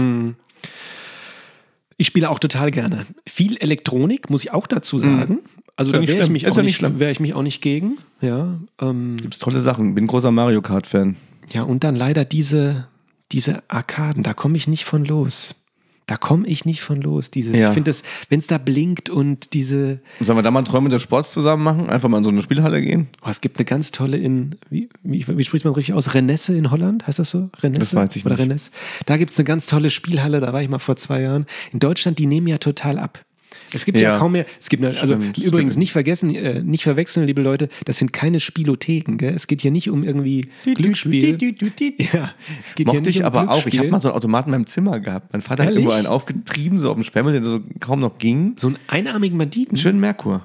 Ich spiele auch total gerne. Viel Elektronik, muss ich auch dazu sagen. Also da wäre ich mich auch nicht gegen. Ja,
Gibt's tolle Sachen. Bin großer Mario Kart-Fan.
Ja, und dann leider diese Arkaden, da komme ich nicht von los. Ich finde das, wenn es da blinkt und diese...
Sollen wir da mal Träume des Sports zusammen machen? Einfach mal in so eine Spielhalle gehen?
Es gibt eine ganz tolle wie spricht man richtig aus? Renesse in Holland? Heißt das so? Renesse?
Das weiß ich nicht.
Oder Renesse? Da gibt es eine ganz tolle Spielhalle, da war ich mal vor 2 Jahren. In Deutschland, die nehmen ja total ab. Es gibt ja kaum mehr, übrigens nicht verwechseln, liebe Leute, das sind keine Spielotheken, gell? Es geht hier nicht um irgendwie Glücksspiel. Ja, es geht
Mochte
hier nicht
ich
um
aber auch.
Glücksspiel.
Ich habe mal so einen Automaten in meinem Zimmer gehabt. Mein Vater hat irgendwo einen aufgetrieben, so auf dem Spemmel, der so kaum noch ging.
So einen einarmigen Banditen?
Schönen Merkur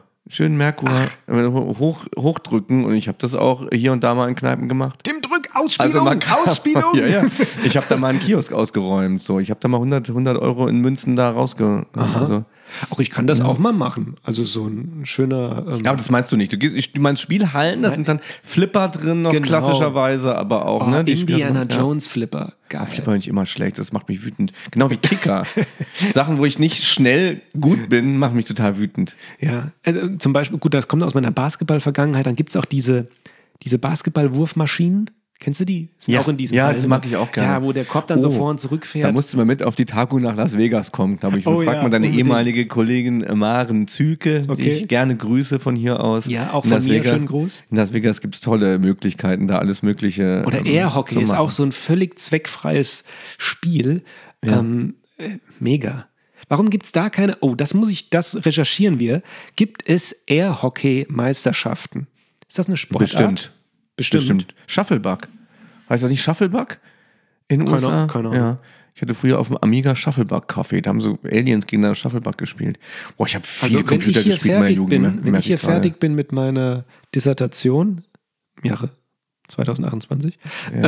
hochdrücken, und ich habe das auch hier und da mal in Kneipen gemacht.
Tim Drück, Ausspielung!
Ja. Ich habe da mal einen Kiosk ausgeräumt. So. Ich habe da mal 100 Euro in Münzen da rausgeholt. Also.
Auch ich kann das auch mal machen. Also so ein schöner...
Ja, aber das meinst du nicht. Du meinst Spielhallen, da sind dann Flipper drin, noch klassischerweise, aber auch...
ne, Indiana Jones Flipper. Geil.
Flipper nicht immer schlecht, das macht mich wütend. Genau wie Kicker. Sachen, wo ich nicht schnell gut bin, machen mich total wütend.
Ja, also zum Beispiel, gut, das kommt aus meiner Basketball-Vergangenheit, dann gibt es auch diese Basketball-Wurfmaschinen. Kennst du die? Sind auch in diesem
Fall, das mag ich auch gerne.
Ja, wo der Korb dann so vor und zurück fährt.
Da musst du mal mit auf die Tagung nach Las Vegas kommen, glaube ich. Und frag mal deine ehemalige Kollegin Maren Züke, die ich gerne grüße von hier aus.
Ja, auch von mir schönen Gruß.
In Las Vegas gibt es tolle Möglichkeiten, da alles Mögliche.
Oder Airhockey ist auch so ein völlig zweckfreies Spiel. Ja. Mega. Warum gibt es da keine? Das recherchieren wir. Gibt es Airhockey-Meisterschaften? Ist das eine Sportart?
Bestimmt. Shufflebuck. Heißt das nicht Shufflebuck in den USA?
Keine Ahnung.
Ja. Ich hatte früher auf dem Amiga Shufflebuck-Café, da haben so Aliens gegen Shufflebuck gespielt. Boah, ich habe viel Computer gespielt in meiner Jugend.
Wenn ich hier fertig bin mit meiner Dissertation, Jahre 2028,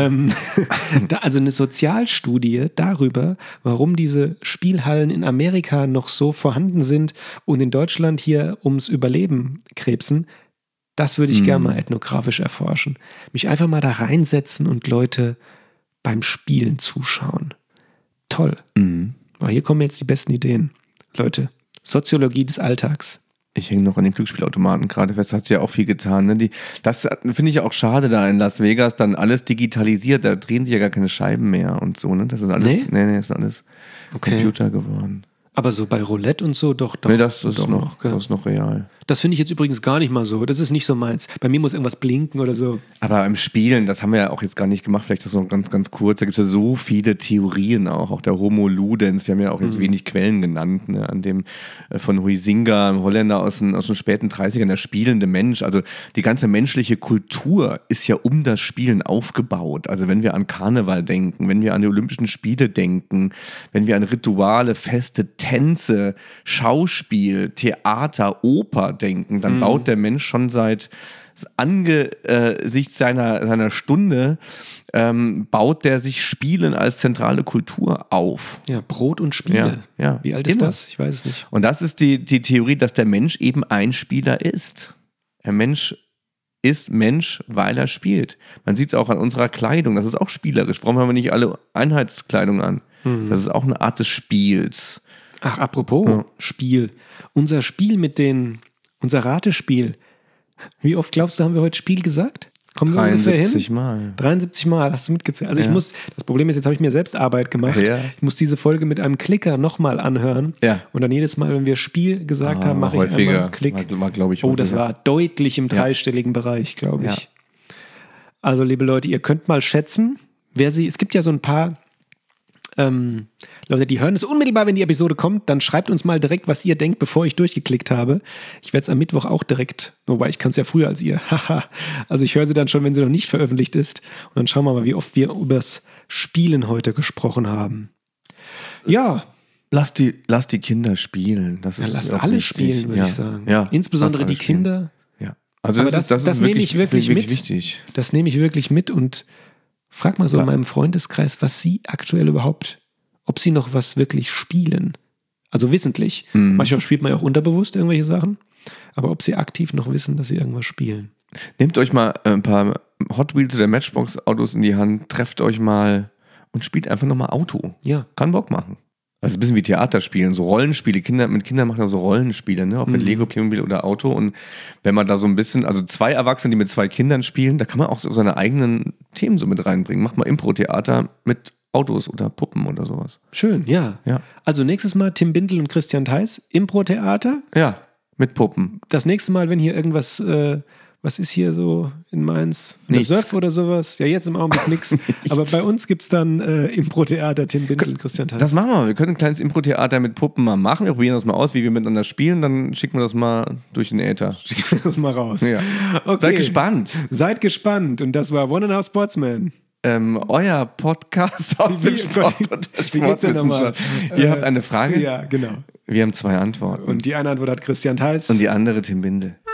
also eine Sozialstudie darüber, warum diese Spielhallen in Amerika noch so vorhanden sind und in Deutschland hier ums Überleben krebsen, das würde ich gerne mal ethnografisch erforschen. Mich einfach mal da reinsetzen und Leute beim Spielen zuschauen. Toll. Aber hier kommen jetzt die besten Ideen. Leute, Soziologie des Alltags.
Ich hänge noch an den Glücksspielautomaten gerade fest, hat sie ja auch viel getan. Ne? Das finde ich ja auch schade da in Las Vegas, dann alles digitalisiert, da drehen sich ja gar keine Scheiben mehr und so. Ne? Das ist alles, das ist alles Computer geworden.
Aber so bei Roulette und so, doch.
Nee, das ist noch real.
Das finde ich jetzt übrigens gar nicht mal so. Das ist nicht so meins. Bei mir muss irgendwas blinken oder so.
Aber im Spielen, das haben wir ja auch jetzt gar nicht gemacht, vielleicht das noch ganz, ganz kurz. Da gibt es ja so viele Theorien auch der Homo Ludens. Wir haben ja auch jetzt wenig Quellen genannt, ne? An dem von Huizinga, einem Holländer aus den späten 30ern, der spielende Mensch. Also die ganze menschliche Kultur ist ja um das Spielen aufgebaut. Also wenn wir an Karneval denken, wenn wir an die Olympischen Spiele denken, wenn wir an Rituale, Feste, Tänze, Schauspiel, Theater, Oper denken, dann baut der Mensch schon seit angesichts seiner Stunde, baut der sich Spielen als zentrale Kultur auf.
Ja, Brot und Spiele.
Ja.
Wie alt ist das? Ich weiß es nicht.
Und das ist die Theorie, dass der Mensch eben ein Spieler ist. Der Mensch ist Mensch, weil er spielt. Man sieht es auch an unserer Kleidung, das ist auch spielerisch. Warum haben wir nicht alle Einheitskleidung an? Das ist auch eine Art des Spiels.
Ach, apropos Spiel. Unser Ratespiel. Wie oft glaubst du, haben wir heute Spiel gesagt? Kommen wir ungefähr hin?
73 Mal.
73 Mal, hast du mitgezählt. Also das Problem ist, jetzt habe ich mir selbst Arbeit gemacht. Ja. Ich muss diese Folge mit einem Klicker nochmal anhören. Ja. Und dann jedes Mal, wenn wir Spiel gesagt haben, mache ich einmal einen Klick. Das war deutlich im dreistelligen Bereich, glaube ich. Ja. Also, liebe Leute, ihr könnt mal schätzen, es gibt ja so ein paar Leute, die hören es unmittelbar, wenn die Episode kommt, dann schreibt uns mal direkt, was ihr denkt, bevor ich durchgeklickt habe. Ich werde es am Mittwoch auch direkt, wobei ich kann es ja früher als ihr. Also ich höre sie dann schon, wenn sie noch nicht veröffentlicht ist. Und dann schauen wir mal, wie oft wir übers Spielen heute gesprochen haben. Ja,
Lass die Kinder spielen. Das ist
lasst
auch
alle
wichtig.
spielen, würde ich sagen.
Ja,
insbesondere
lasst
die
alle spielen.
Kinder.
Ja. Also
Aber
das
das nehme ich wirklich mit.
Wichtig.
Das nehme ich wirklich mit und frag mal so in meinem Freundeskreis, was sie aktuell überhaupt, ob sie noch was wirklich spielen. Also wissentlich. Manchmal spielt man ja auch unterbewusst irgendwelche Sachen, aber ob sie aktiv noch wissen, dass sie irgendwas spielen.
Nehmt euch mal ein paar Hot Wheels oder Matchbox-Autos in die Hand, trefft euch mal und spielt einfach nochmal Auto.
Ja.
Kann Bock machen. Also ein bisschen wie Theaterspielen, so Rollenspiele. Mit Kindern machen ja so Rollenspiele, ne? Auch mit Lego, Playmobil oder Auto. Und wenn man da so ein bisschen, also 2 Erwachsene, die mit 2 Kindern spielen, da kann man auch so seine eigenen Themen so mit reinbringen. Macht mal Impro-Theater mit Autos oder Puppen oder sowas.
Schön, ja. Also nächstes Mal Tim Bindel und Christian Theis, Impro-Theater.
Ja, mit Puppen.
Das nächste Mal, wenn hier irgendwas, was ist hier so in Mainz? Eine Surf oder sowas? Ja, jetzt im Augenblick nichts. Aber bei uns gibt es dann Impro-Theater, Tim Bindel und Christian Theis.
Das machen wir. Wir können ein kleines Impro-Theater mit Puppen mal machen. Wir probieren das mal aus, wie wir miteinander spielen. Dann schicken wir das mal durch den Äther.
Schicken wir das mal raus.
Ja.
Okay.
Seid gespannt.
Seid gespannt. Und das war One and a Half Sportsman.
Euer Podcast aus dem Sport und der Sportwissenschaft. Ihr habt eine Frage?
Ja, genau.
Wir haben 2 Antworten.
Und die eine Antwort hat Christian Theis.
Und die andere Tim Bindel.